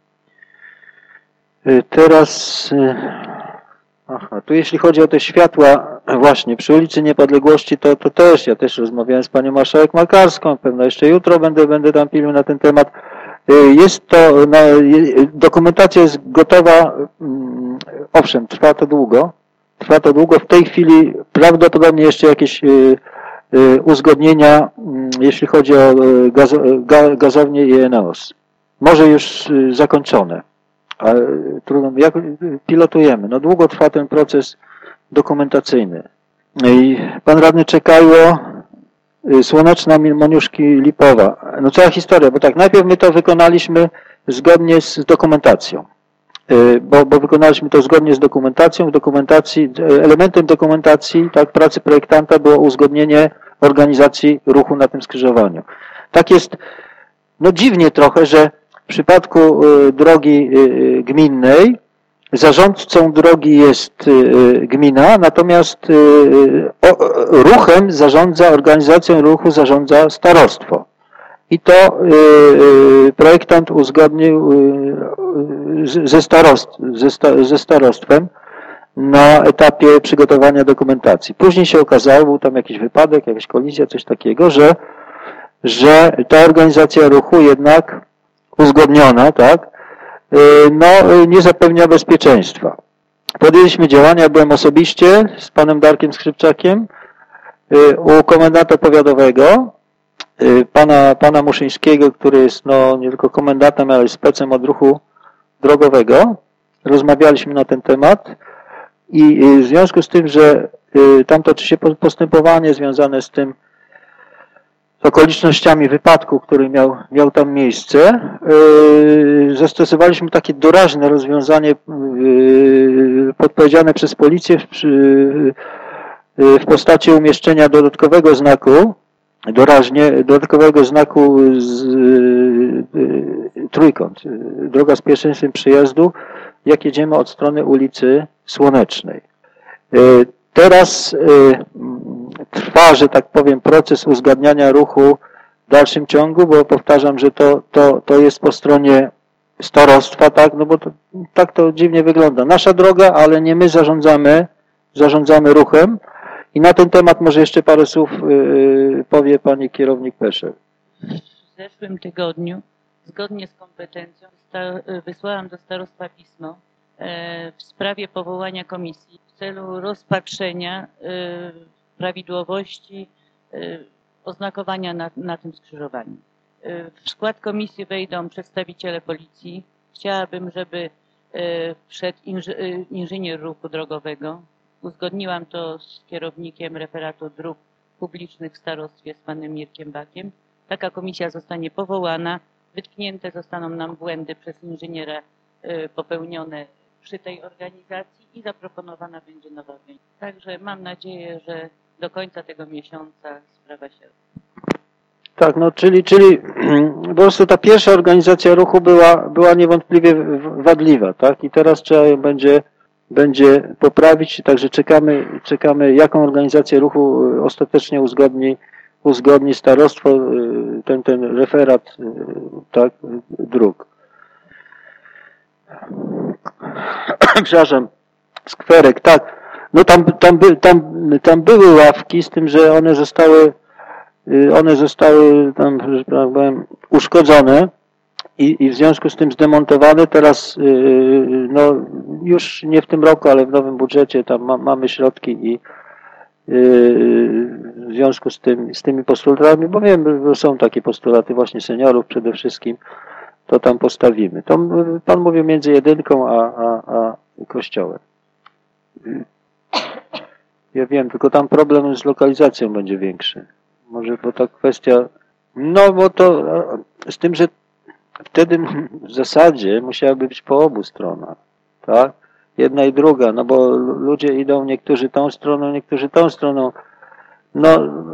Teraz, tu jeśli chodzi o te światła, właśnie przy ulicy Niepodległości, to też, ja też rozmawiałem z panią marszałek Makarską, pewno jeszcze jutro będę tam pilny na ten temat. Jest to, dokumentacja jest gotowa, owszem, trwa to długo, w tej chwili prawdopodobnie jeszcze jakieś uzgodnienia, jeśli chodzi o gazownię i Eneos. Może już zakończone, ale trudno, jak pilotujemy. No długo trwa ten proces dokumentacyjny. I pan radny Czekajło, Słoneczna, Moniuszki, Lipowa. No cała historia, bo tak, najpierw my to wykonaliśmy zgodnie z dokumentacją. Bo wykonaliśmy to zgodnie z dokumentacją. W dokumentacji, elementem dokumentacji, tak, pracy projektanta było uzgodnienie organizacji ruchu na tym skrzyżowaniu. Tak jest, no dziwnie trochę, że w przypadku drogi gminnej zarządcą drogi jest gmina, natomiast ruchem zarządza, organizacją ruchu zarządza starostwo. I to projektant uzgodnił ze starostwem na etapie przygotowania dokumentacji. Później się okazało, był tam jakiś wypadek, jakaś kolizja, coś takiego, że ta organizacja ruchu jednak uzgodniona, tak, no nie zapewnia bezpieczeństwa. Podjęliśmy działania, byłem osobiście z panem Darkiem Skrzypczakiem u komendanta powiatowego, pana Muszyńskiego, który jest no nie tylko komendantem, ale specem od ruchu drogowego. Rozmawialiśmy na ten temat i w związku z tym, że tam toczy się postępowanie związane z tym, z okolicznościami wypadku, który miał tam miejsce, zastosowaliśmy takie doraźne rozwiązanie podpowiedziane przez policję w postaci umieszczenia dodatkowego znaku, dodatkowego znaku trójkąt, droga z pierwszeństwem przyjazdu, jak jedziemy od strony ulicy Słonecznej. Teraz trwa, że tak powiem, proces uzgadniania ruchu w dalszym ciągu, bo powtarzam, że to jest po stronie starostwa, tak, no bo tak to dziwnie wygląda. Nasza droga, ale nie my zarządzamy ruchem. I na ten temat może jeszcze parę słów powie pani kierownik Peszeł. W zeszłym tygodniu, zgodnie z kompetencją, wysłałam do starostwa pismo w sprawie powołania komisji w celu rozpatrzenia prawidłowości oznakowania na tym skrzyżowaniu. W skład komisji wejdą przedstawiciele policji. Chciałabym, żeby wszedł inżynier ruchu drogowego. Uzgodniłam to z kierownikiem referatu dróg publicznych w starostwie, z panem Mirkiem Bakiem. Taka komisja zostanie powołana, wytknięte zostaną nam błędy przez inżyniera popełnione przy tej organizacji i zaproponowana będzie nowa organizacja. Także mam nadzieję, że do końca tego miesiąca sprawa się... Tak, no czyli po prostu ta pierwsza organizacja ruchu była niewątpliwie wadliwa, tak? I teraz trzeba ją będzie poprawić, także czekamy jaką organizację ruchu ostatecznie uzgodni starostwo, ten referat, tak, dróg. Przepraszam, skwerek, tak. No tam były ławki, z tym, że one zostały tam, że tak powiem, uszkodzone i w związku z tym zdemontowane. Teraz no już nie w tym roku, ale w nowym budżecie tam mamy środki i w związku z tymi postulatami, bo wiem, że są takie postulaty właśnie seniorów przede wszystkim, to tam postawimy. To pan mówił między jedynką a kościołem. Ja wiem, tylko tam problem z lokalizacją będzie większy. Może, bo ta kwestia, no bo to z tym, że wtedy w zasadzie musiałaby być po obu stronach, tak? Jedna i druga, no bo ludzie idą, niektórzy tą stroną, niektórzy tą stroną. No,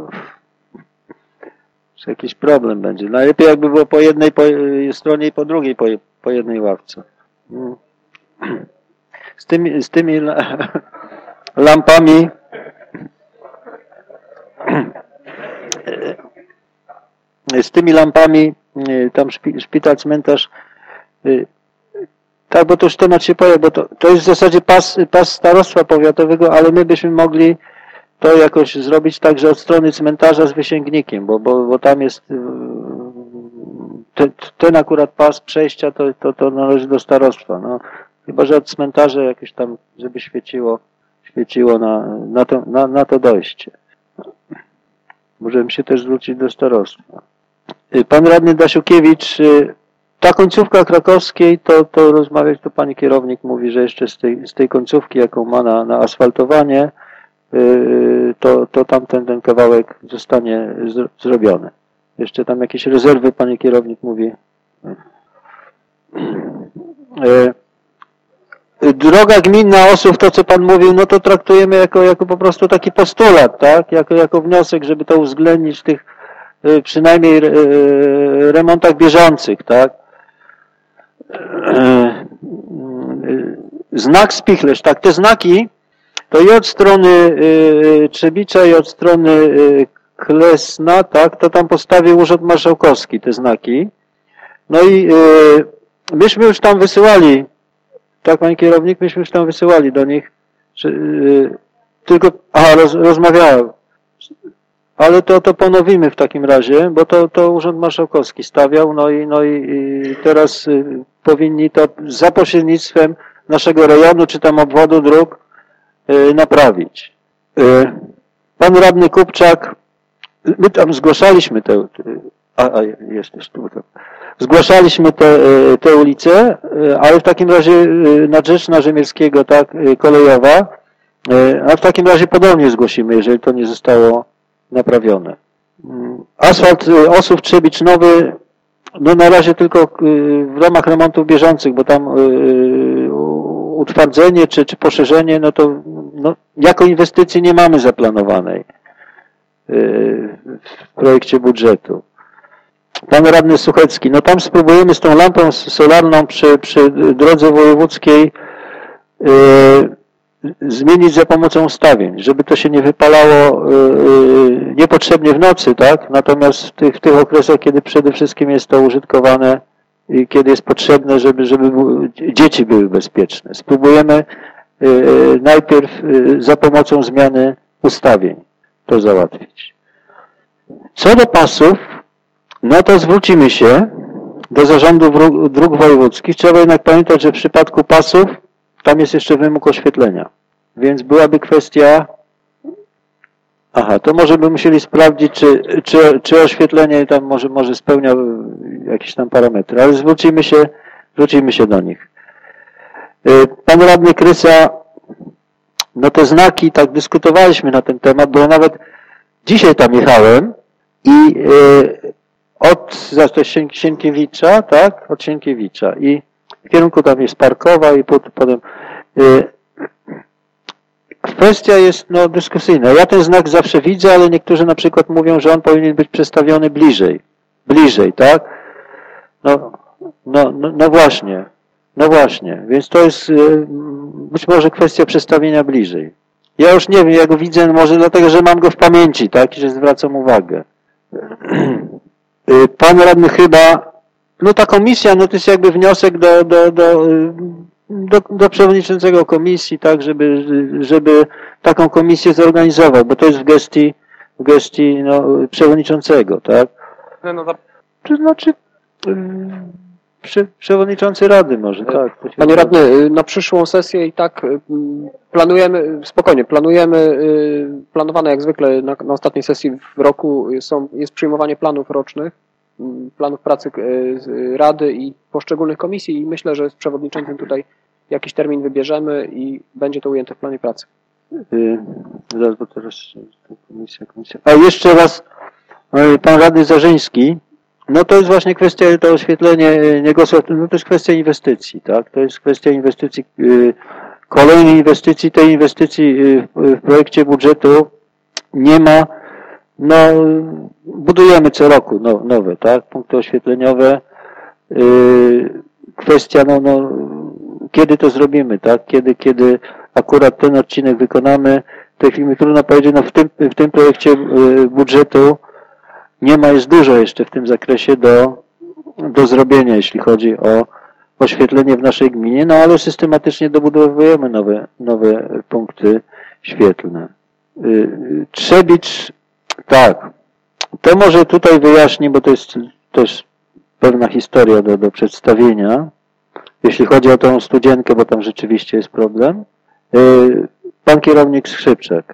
jakiś problem będzie. Najlepiej jakby było po jednej stronie i po drugiej po jednej ławce. Z tymi lampami tam szpital, cmentarz, tak, bo to już temat się pojawia, bo to jest w zasadzie pas starostwa powiatowego, ale my byśmy mogli to jakoś zrobić tak, że od strony cmentarza z wysięgnikiem, bo tam jest ten akurat pas przejścia to należy do starostwa. No, chyba że od cmentarza jakoś tam, żeby świeciło na to dojście. Możemy się też zwrócić do starostwa. Pan radny Dasiukiewicz, ta końcówka krakowskiej, to rozmawiać, to pani kierownik mówi, że jeszcze z tej końcówki, jaką ma na asfaltowanie, to tamten ten kawałek zostanie zrobiony. Jeszcze tam jakieś rezerwy, pani kierownik mówi. Droga gminna Osów, to co pan mówił, no to traktujemy jako po prostu taki postulat, tak? Jako wniosek, żeby to uwzględnić w tych przynajmniej remontach bieżących, tak? Znak Spichlerz, tak? Te znaki to i od strony Trzebicza, i od strony Klesna, tak? To tam postawił Urząd Marszałkowski te znaki. No i myśmy już tam wysyłali, tak, panie kierownik, myśmy już tam wysyłali do nich, że, tylko, rozmawiałem, ale to ponowimy w takim razie, bo to Urząd Marszałkowski stawiał, no i teraz powinni to za pośrednictwem naszego rejonu, czy tam obwodu dróg naprawić. Pan radny Kupczak, my tam zgłaszaliśmy jesteś tu. Zgłaszaliśmy te ulice, ale w takim razie Nadrzeczna Rzemielskiego, tak, kolejowa, a w takim razie podobnie zgłosimy, jeżeli to nie zostało naprawione. Asfalt Osów Trzebicz Nowy, no na razie tylko w ramach remontów bieżących, bo tam utwardzenie czy poszerzenie, no to jako inwestycji nie mamy zaplanowanej w projekcie budżetu. Pan radny Suchecki, no tam spróbujemy z tą lampą solarną przy drodze wojewódzkiej zmienić za pomocą ustawień, żeby to się nie wypalało niepotrzebnie w nocy, tak? Natomiast w tych okresach, kiedy przede wszystkim jest to użytkowane i kiedy jest potrzebne, żeby dzieci były bezpieczne. Spróbujemy najpierw za pomocą zmiany ustawień to załatwić. Co do pasów, no to zwrócimy się do Zarządu Dróg Wojewódzkich. Trzeba jednak pamiętać, że w przypadku pasów tam jest jeszcze wymóg oświetlenia. Więc byłaby kwestia... to może by musieli sprawdzić, czy oświetlenie tam może spełnia jakieś tam parametry. Ale zwrócimy się do nich. Pan radny Krysa, no te znaki, tak dyskutowaliśmy na ten temat, bo nawet dzisiaj tam jechałem i od Sienkiewicza, tak? Od Sienkiewicza i w kierunku tam jest Parkowa i potem kwestia jest dyskusyjna. Ja ten znak zawsze widzę, ale niektórzy na przykład mówią, że on powinien być przestawiony bliżej, tak? No właśnie, więc to jest być może kwestia przestawienia bliżej. Ja już nie wiem, ja go widzę może dlatego, że mam go w pamięci, tak? I że zwracam uwagę. Pan radny chyba, ta komisja, to jest jakby wniosek do przewodniczącego komisji, tak, żeby taką komisję zorganizował, bo to jest w gestii przewodniczącego, tak? To znaczy przewodniczący rady może, tak. Panie radny, na przyszłą sesję i tak planowane jak zwykle na ostatniej sesji w roku jest przyjmowanie planów rocznych, planów pracy Rady i poszczególnych komisji i myślę, że z przewodniczącym tutaj jakiś termin wybierzemy i będzie to ujęte w planie pracy. Zaraz, bo teraz komisja. A jeszcze raz, pan radny Zarzyński, no to jest właśnie kwestia, to oświetlenie, no to jest kwestia inwestycji, tak? To jest kwestia inwestycji, kolejnej inwestycji, tej inwestycji w projekcie budżetu nie ma, no budujemy co roku nowe, tak? Punkty oświetleniowe, kwestia, no kiedy to zrobimy, tak? Kiedy akurat ten odcinek wykonamy, w tej chwili trudno powiedzieć, no w tym projekcie budżetu nie ma, jest dużo jeszcze w tym zakresie do zrobienia, jeśli chodzi o oświetlenie w naszej gminie, no ale systematycznie dobudowujemy nowe punkty świetlne. Trzebicz, tak, to może tutaj wyjaśnię, bo to jest też pewna historia do przedstawienia, jeśli chodzi o tą studzienkę, bo tam rzeczywiście jest problem. Pan kierownik Skrzypczak.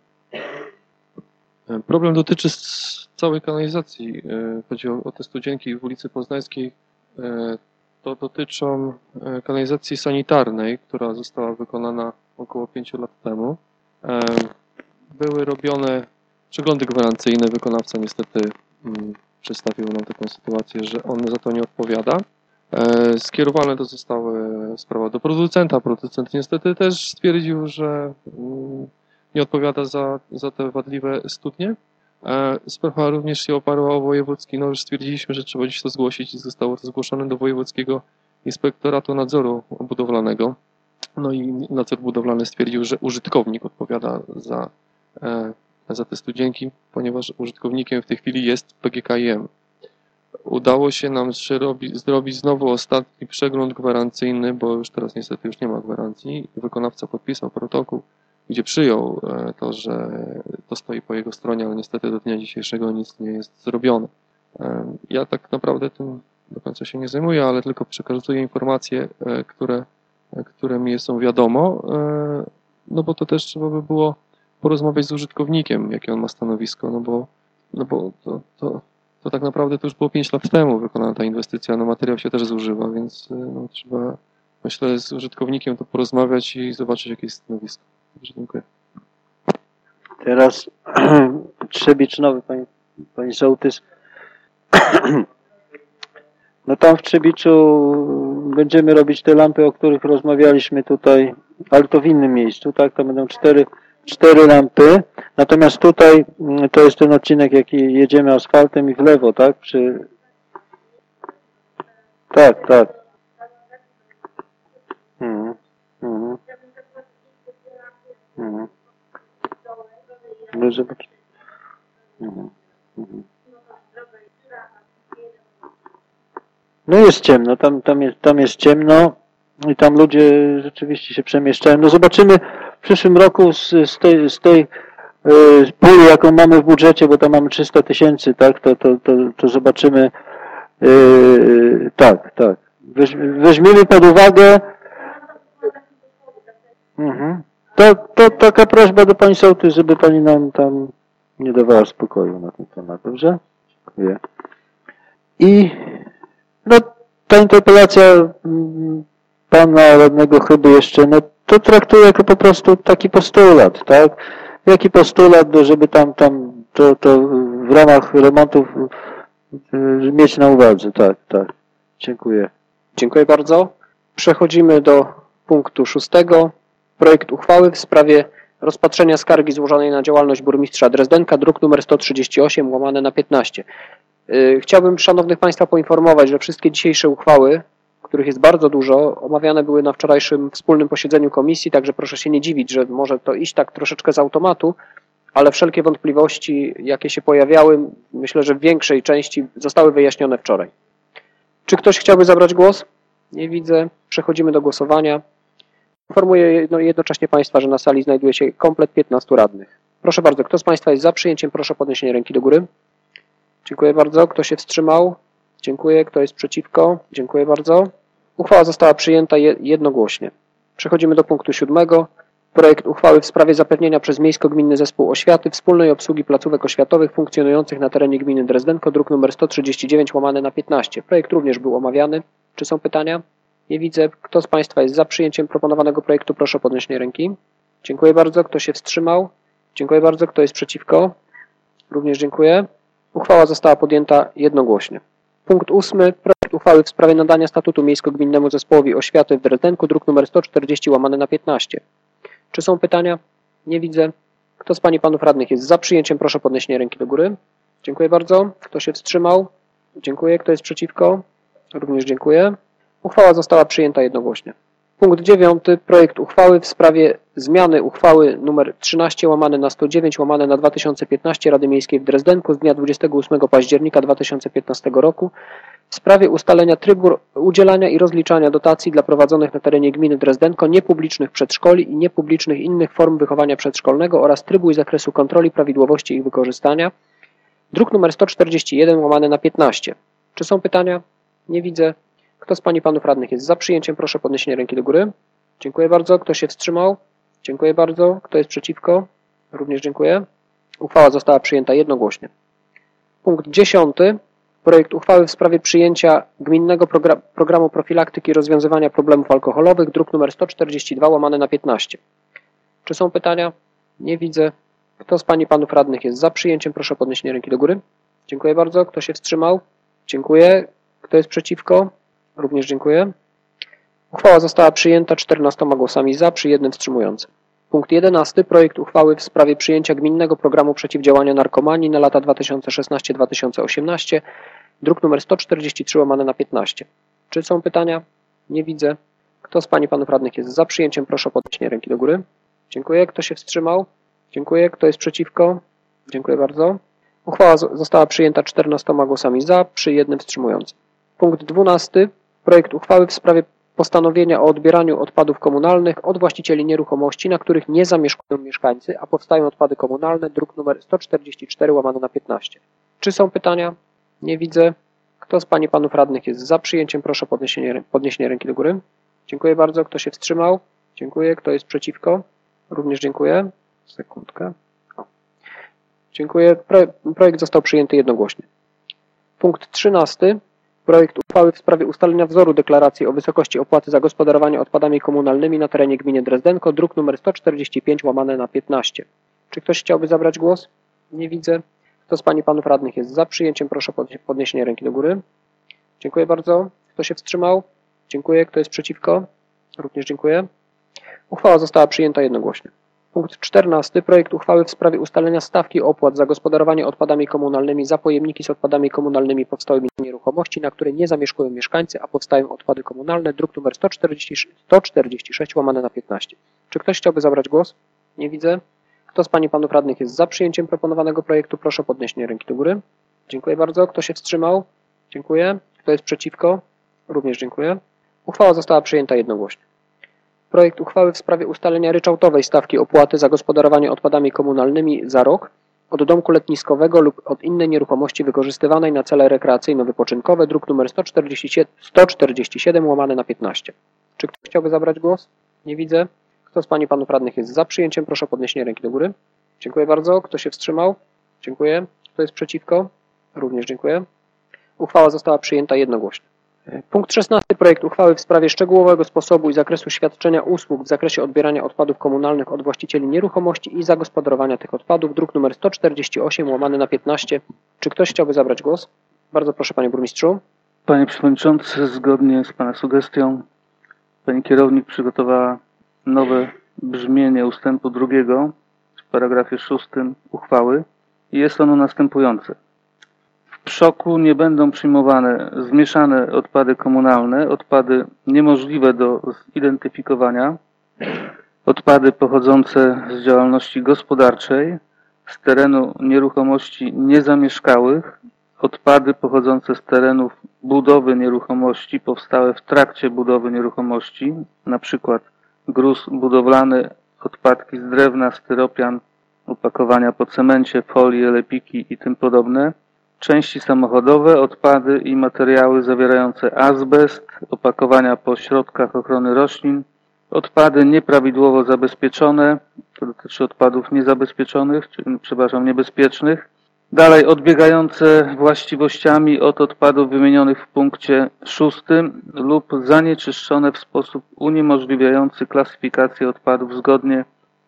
Problem dotyczy całej kanalizacji. Chodzi o te studzienki w ulicy Poznańskiej. To dotyczą kanalizacji sanitarnej, która została wykonana około 5 lat temu. Były robione przeglądy gwarancyjne. Wykonawca niestety przedstawił nam taką sytuację, że on za to nie odpowiada. Skierowane to zostały sprawa do producenta. Producent niestety też stwierdził, że nie odpowiada za te wadliwe studnie. Sprawa również się oparła o wojewódzki. No już stwierdziliśmy, że trzeba dziś to zgłosić i zostało to zgłoszone do Wojewódzkiego Inspektoratu Nadzoru Budowlanego. No i nadzór budowlany stwierdził, że użytkownik odpowiada za te studzienki, ponieważ użytkownikiem w tej chwili jest PGKiM. Udało się nam zrobić znowu ostatni przegląd gwarancyjny, bo już teraz niestety już nie ma gwarancji. Wykonawca podpisał protokół, gdzie przyjął to, że to stoi po jego stronie, ale niestety do dnia dzisiejszego nic nie jest zrobione. Ja tak naprawdę tym do końca się nie zajmuję, ale tylko przekazuję informacje, które mi są wiadomo, no bo to też trzeba by było porozmawiać z użytkownikiem, jakie on ma stanowisko, no bo to tak naprawdę to już było 5 lat temu wykonana ta inwestycja, no materiał się też zużywa, więc no, trzeba, myślę, z użytkownikiem to porozmawiać i zobaczyć, jakie jest stanowisko. Dobrze, dziękuję. Teraz Trzebicz Nowy, pani Sołtys. No tam w Trzebiczu będziemy robić te lampy, o których rozmawialiśmy tutaj, ale to w innym miejscu, tak? To będą cztery lampy. Natomiast tutaj to jest ten odcinek, jaki jedziemy asfaltem i w lewo, tak? Tak. No zobacz. No jest ciemno, tam jest ciemno i tam ludzie rzeczywiście się przemieszczają. No zobaczymy w przyszłym roku z tej puli, jaką mamy w budżecie, bo tam mamy 300 000, tak, to zobaczymy, tak. Weźmiemy pod uwagę, to taka prośba do pani Sołtys, żeby pani nam tam nie dawała spokoju na ten temat, dobrze? Dziękuję. I no ta interpelacja pana radnego Chyby jeszcze, no to traktuję jako po prostu taki postulat, tak? Jaki postulat, żeby tam to w ramach remontów mieć na uwadze, tak. Dziękuję. Dziękuję bardzo. Przechodzimy do punktu 6. Projekt uchwały w sprawie rozpatrzenia skargi złożonej na działalność burmistrza Drezdenka, druk nr 138/15. Chciałbym szanownych państwa poinformować, że wszystkie dzisiejsze uchwały, których jest bardzo dużo, omawiane były na wczorajszym wspólnym posiedzeniu komisji, także proszę się nie dziwić, że może to iść tak troszeczkę z automatu, ale wszelkie wątpliwości, jakie się pojawiały, myślę, że w większej części zostały wyjaśnione wczoraj. Czy ktoś chciałby zabrać głos? Nie widzę. Przechodzimy do głosowania. Informuję jednocześnie państwa, że na sali znajduje się komplet 15 radnych. Proszę bardzo, kto z państwa jest za przyjęciem, proszę o podniesienie ręki do góry. Dziękuję bardzo. Kto się wstrzymał? Dziękuję. Kto jest przeciwko? Dziękuję bardzo. Uchwała została przyjęta jednogłośnie. Przechodzimy do punktu 7. Projekt uchwały w sprawie zapewnienia przez Miejsko-Gminny Zespół Oświaty wspólnej obsługi placówek oświatowych funkcjonujących na terenie gminy Drezdenko, druk nr 139/15. Projekt również był omawiany. Czy są pytania? Nie widzę. Kto z państwa jest za przyjęciem proponowanego projektu? Proszę o podniesienie ręki. Dziękuję bardzo. Kto się wstrzymał? Dziękuję bardzo. Kto jest przeciwko? Również dziękuję. Uchwała została podjęta jednogłośnie. Punkt 8. Projekt uchwały w sprawie nadania statutu Miejsko-Gminnemu Zespołowi Oświaty w Drezdenku, druk nr 140/15. Czy są pytania? Nie widzę. Kto z Pań i Panów Radnych jest za przyjęciem? Proszę o podniesienie ręki do góry. Dziękuję bardzo. Kto się wstrzymał? Dziękuję. Kto jest przeciwko? Również dziękuję. Uchwała została przyjęta jednogłośnie. Punkt 9. Projekt uchwały w sprawie zmiany uchwały nr 13/109/2015 Rady Miejskiej w Drezdenku z dnia 28 października 2015 roku w sprawie ustalenia trybu udzielania i rozliczania dotacji dla prowadzonych na terenie gminy Drezdenko niepublicznych przedszkoli i niepublicznych innych form wychowania przedszkolnego oraz trybu i zakresu kontroli prawidłowości ich wykorzystania. Druk nr 141/15. Czy są pytania? Nie widzę. Kto z Pań i Panów Radnych jest za przyjęciem? Proszę o podniesienie ręki do góry. Dziękuję bardzo. Kto się wstrzymał? Dziękuję bardzo. Kto jest przeciwko? Również dziękuję. Uchwała została przyjęta jednogłośnie. Punkt 10. Projekt uchwały w sprawie przyjęcia Gminnego Programu Profilaktyki i Rozwiązywania Problemów Alkoholowych, druk nr 142/15. Czy są pytania? Nie widzę. Kto z Pań i Panów Radnych jest za przyjęciem? Proszę o podniesienie ręki do góry. Dziękuję bardzo. Kto się wstrzymał? Dziękuję. Kto jest przeciwko? Również dziękuję. Uchwała została przyjęta 14 głosami za przy 1 wstrzymującym. Punkt 11. Projekt uchwały w sprawie przyjęcia Gminnego Programu Przeciwdziałania Narkomanii na lata 2016-2018, druk nr 143/15. Czy są pytania? Nie widzę. Kto z Pań i Panów Radnych jest za przyjęciem? Proszę o podniesienie ręki do góry. Dziękuję. Kto się wstrzymał? Dziękuję. Kto jest przeciwko? Dziękuję bardzo. Uchwała została przyjęta 14 głosami za przy 1 wstrzymującym. Punkt 12. Projekt uchwały w sprawie postanowienia o odbieraniu odpadów komunalnych od właścicieli nieruchomości, na których nie zamieszkują mieszkańcy, a powstają odpady komunalne, druk nr 144/15. Czy są pytania? Nie widzę. Kto z Pań i Panów Radnych jest za przyjęciem? Proszę o podniesienie ręki do góry. Dziękuję bardzo. Kto się wstrzymał? Dziękuję. Kto jest przeciwko? Również dziękuję. Sekundkę. Dziękuję. Projekt został przyjęty jednogłośnie. Punkt 13. Projekt uchwały w sprawie ustalenia wzoru deklaracji o wysokości opłaty za gospodarowanie odpadami komunalnymi na terenie gminy Drezdenko, druk nr 145/15. Czy ktoś chciałby zabrać głos? Nie widzę. Kto z Pań i Panów Radnych jest za przyjęciem? Proszę o podniesienie ręki do góry. Dziękuję bardzo. Kto się wstrzymał? Dziękuję. Kto jest przeciwko? Również dziękuję. Uchwała została przyjęta jednogłośnie. Punkt 14. Projekt uchwały w sprawie ustalenia stawki opłat za gospodarowanie odpadami komunalnymi za pojemniki z odpadami komunalnymi powstałymi z nieruchomości, na której nie zamieszkują mieszkańcy, a powstają odpady komunalne, druk nr 146/15. Czy ktoś chciałby zabrać głos? Nie widzę. Kto z Pań i Panów Radnych jest za przyjęciem proponowanego projektu? Proszę o podniesienie ręki do góry. Dziękuję bardzo. Kto się wstrzymał? Dziękuję. Kto jest przeciwko? Również dziękuję. Uchwała została przyjęta jednogłośnie. Projekt uchwały w sprawie ustalenia ryczałtowej stawki opłaty za gospodarowanie odpadami komunalnymi za rok od domku letniskowego lub od innej nieruchomości wykorzystywanej na cele rekreacyjno-wypoczynkowe, druk nr 147/15. Czy ktoś chciałby zabrać głos? Nie widzę. Kto z Pań i Panów Radnych jest za przyjęciem? Proszę o podniesienie ręki do góry. Dziękuję bardzo. Kto się wstrzymał? Dziękuję. Kto jest przeciwko? Również dziękuję. Uchwała została przyjęta jednogłośnie. Punkt 16. Projekt uchwały w sprawie szczegółowego sposobu i zakresu świadczenia usług w zakresie odbierania odpadów komunalnych od właścicieli nieruchomości i zagospodarowania tych odpadów, druk nr 148/15. Czy ktoś chciałby zabrać głos? Bardzo proszę, Panie Burmistrzu. Panie Przewodniczący, zgodnie z Pana sugestią Pani Kierownik przygotowała nowe brzmienie ustępu 2 w paragrafie 6 uchwały i jest ono następujące. W PSZOK-u nie będą przyjmowane zmieszane odpady komunalne, odpady niemożliwe do zidentyfikowania, odpady pochodzące z działalności gospodarczej, z terenu nieruchomości niezamieszkałych, odpady pochodzące z terenów budowy nieruchomości powstałe w trakcie budowy nieruchomości, na przykład gruz budowlany, odpadki z drewna, styropian, opakowania po cemencie, folie, lepiki i tym podobne, części samochodowe, odpady i materiały zawierające azbest, opakowania po środkach ochrony roślin, odpady nieprawidłowo zabezpieczone, to dotyczy odpadów niezabezpieczonych, niebezpiecznych, dalej odbiegające właściwościami od odpadów wymienionych w punkcie 6 lub zanieczyszczone w sposób uniemożliwiający klasyfikację odpadów zgodnie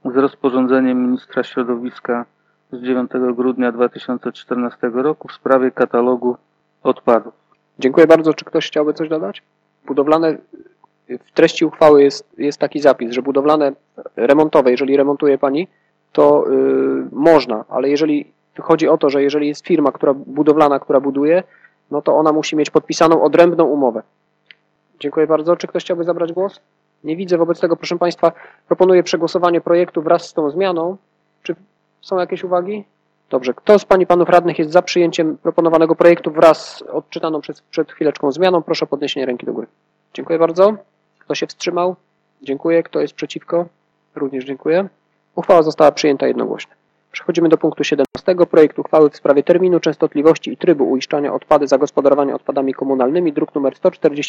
z rozporządzeniem Ministra Środowiska z 9 grudnia 2014 roku w sprawie katalogu odpadów. Dziękuję bardzo. Czy ktoś chciałby coś dodać? Budowlane, w treści uchwały jest taki zapis, że budowlane remontowe, jeżeli remontuje Pani, to można, ale jeżeli chodzi o to, że jeżeli jest firma budowlana, która buduje, no to ona musi mieć podpisaną odrębną umowę. Dziękuję bardzo. Czy ktoś chciałby zabrać głos? Nie widzę. Wobec tego, proszę Państwa, proponuję przegłosowanie projektu wraz z tą zmianą. Czy są jakieś uwagi? Dobrze. Kto z Pań i Panów Radnych jest za przyjęciem proponowanego projektu wraz z odczytaną przed chwileczką zmianą? Proszę o podniesienie ręki do góry. Dziękuję bardzo. Kto się wstrzymał? Dziękuję. Kto jest przeciwko? Również dziękuję. Uchwała została przyjęta jednogłośnie. Przechodzimy do punktu 17. Projekt uchwały w sprawie terminu, częstotliwości i trybu uiszczania odpady zagospodarowania odpadami komunalnymi, druk nr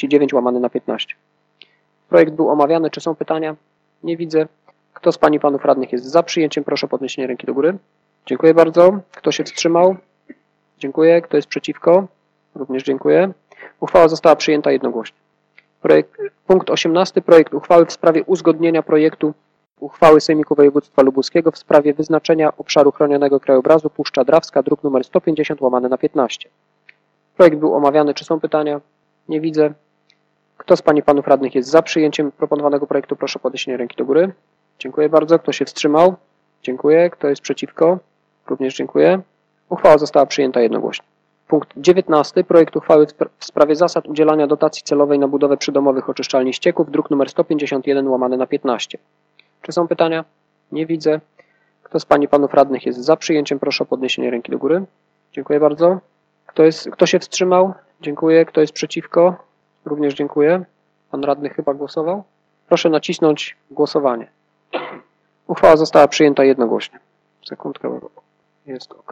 149/15. Projekt był omawiany. Czy są pytania? Nie widzę. Kto z Pań i Panów Radnych jest za przyjęciem? Proszę o podniesienie ręki do góry. Dziękuję bardzo. Kto się wstrzymał? Dziękuję. Kto jest przeciwko? Również dziękuję. Uchwała została przyjęta jednogłośnie. Punkt 18. Projekt uchwały w sprawie uzgodnienia projektu uchwały Sejmiku Województwa Lubuskiego w sprawie wyznaczenia obszaru chronionego krajobrazu Puszcza Drawska, druk nr 150/15. Projekt był omawiany. Czy są pytania? Nie widzę. Kto z Pań i Panów Radnych jest za przyjęciem proponowanego projektu? Proszę o podniesienie ręki do góry. Dziękuję bardzo. Kto się wstrzymał? Dziękuję. Kto jest przeciwko? Również dziękuję. Uchwała została przyjęta jednogłośnie. Punkt 19. Projekt uchwały w sprawie zasad udzielania dotacji celowej na budowę przydomowych oczyszczalni ścieków, druk nr 151/15. Czy są pytania? Nie widzę. Kto z Pań i Panów Radnych jest za przyjęciem? Proszę o podniesienie ręki do góry. Dziękuję bardzo. Kto się wstrzymał? Dziękuję. Kto jest przeciwko? Również dziękuję. Pan radny chyba głosował? Proszę nacisnąć głosowanie. Uchwała została przyjęta jednogłośnie. Sekundkę. Jest OK.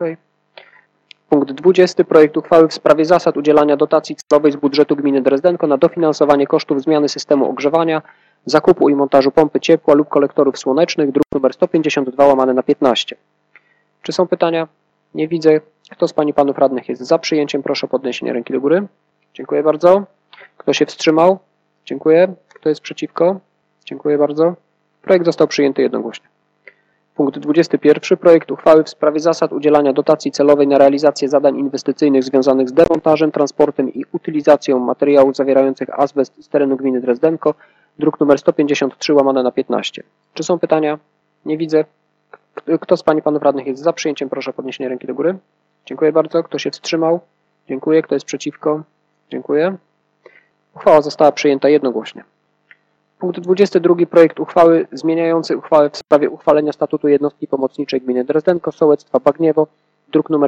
Punkt 20. Projekt uchwały w sprawie zasad udzielania dotacji celowej z budżetu gminy Drezdenko na dofinansowanie kosztów zmiany systemu ogrzewania, zakupu i montażu pompy ciepła lub kolektorów słonecznych, druk nr 152/15. Czy są pytania? Nie widzę. Kto z Pań i Panów Radnych jest za przyjęciem? Proszę o podniesienie ręki do góry. Dziękuję bardzo. Kto się wstrzymał? Dziękuję. Kto jest przeciwko? Dziękuję bardzo. Projekt został przyjęty jednogłośnie. Punkt 21. Projekt uchwały w sprawie zasad udzielania dotacji celowej na realizację zadań inwestycyjnych związanych z demontażem, transportem i utylizacją materiałów zawierających azbest z terenu gminy Drezdenko, druk nr 153/15. Czy są pytania? Nie widzę. Kto z Pań i Panów Radnych jest za przyjęciem? Proszę o podniesienie ręki do góry. Dziękuję bardzo. Kto się wstrzymał? Dziękuję. Kto jest przeciwko? Dziękuję. Uchwała została przyjęta jednogłośnie. Punkt 22. Projekt uchwały zmieniający uchwałę w sprawie uchwalenia statutu jednostki pomocniczej gminy Drezdenko, sołectwa Bagniewo, druk nr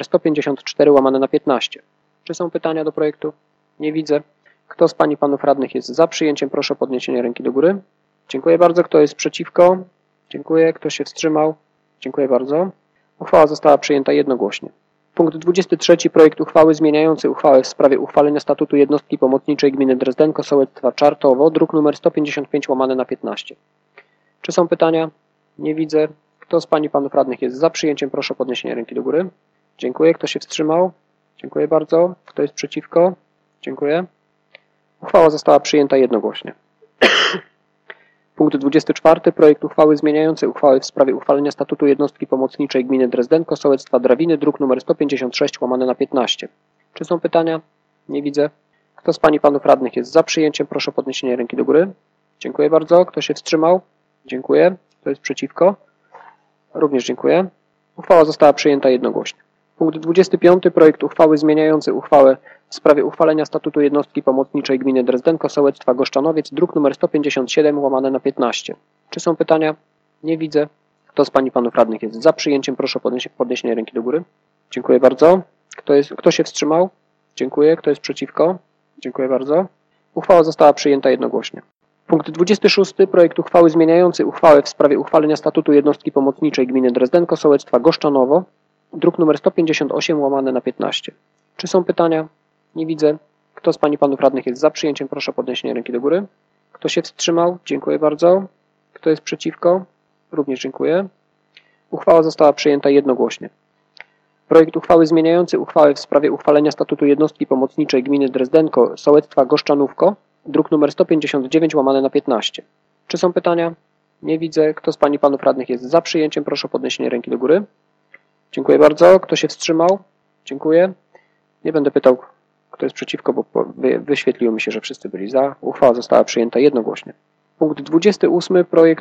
154/15. Czy są pytania do projektu? Nie widzę. Kto z Pań i Panów Radnych jest za przyjęciem? Proszę o podniesienie ręki do góry. Dziękuję bardzo. Kto jest przeciwko? Dziękuję. Kto się wstrzymał? Dziękuję bardzo. Uchwała została przyjęta jednogłośnie. Punkt 23. Projekt uchwały zmieniający uchwałę w sprawie uchwalenia statutu jednostki pomocniczej gminy Drezdenko, sołectwa Czartowo, druk nr 155/15. Czy są pytania? Nie widzę. Kto z Pań i Panów Radnych jest za przyjęciem? Proszę o podniesienie ręki do góry. Dziękuję. Kto się wstrzymał? Dziękuję bardzo. Kto jest przeciwko? Dziękuję. Uchwała została przyjęta jednogłośnie. Punkt 24. Projekt uchwały zmieniający uchwałę w sprawie uchwalenia statutu jednostki pomocniczej gminy Drezdenko, sołectwa Drawiny, druk nr 156/15. Czy są pytania? Nie widzę. Kto z Pań i Panów Radnych jest za przyjęciem? Proszę o podniesienie ręki do góry. Dziękuję bardzo. Kto się wstrzymał? Dziękuję. Kto jest przeciwko? Również dziękuję. Uchwała została przyjęta jednogłośnie. Punkt 25. Projekt uchwały zmieniający uchwałę w sprawie uchwalenia statutu jednostki pomocniczej gminy Drezdenko, sołectwa Goszczanowiec, druk nr 157/15. Czy są pytania? Nie widzę. Kto z Pań i Panów Radnych jest za przyjęciem? Proszę o podniesienie ręki do góry. Dziękuję bardzo. Kto się wstrzymał? Dziękuję. Kto jest przeciwko? Dziękuję bardzo. Uchwała została przyjęta jednogłośnie. Punkt 26. Projekt uchwały zmieniający uchwałę w sprawie uchwalenia statutu jednostki pomocniczej gminy Drezdenko, sołectwa Goszczanowo, druk nr 158/15. Czy są pytania? Nie widzę. Kto z Pań i Panów Radnych jest za przyjęciem? Proszę o podniesienie ręki do góry. Kto się wstrzymał? Dziękuję bardzo. Kto jest przeciwko? Również dziękuję. Uchwała została przyjęta jednogłośnie. Projekt uchwały zmieniający uchwałę w sprawie uchwalenia statutu jednostki pomocniczej gminy Drezdenko, sołectwa Goszczanówko, druk nr 159/15. Czy są pytania? Nie widzę. Kto z Pań i Panów Radnych jest za przyjęciem? Proszę o podniesienie ręki do góry. Dziękuję bardzo. Kto się wstrzymał? Dziękuję. Nie będę pytał, kto jest przeciwko, bo wyświetliło mi się, że wszyscy byli za. Uchwała została przyjęta jednogłośnie. Punkt 28. Projekt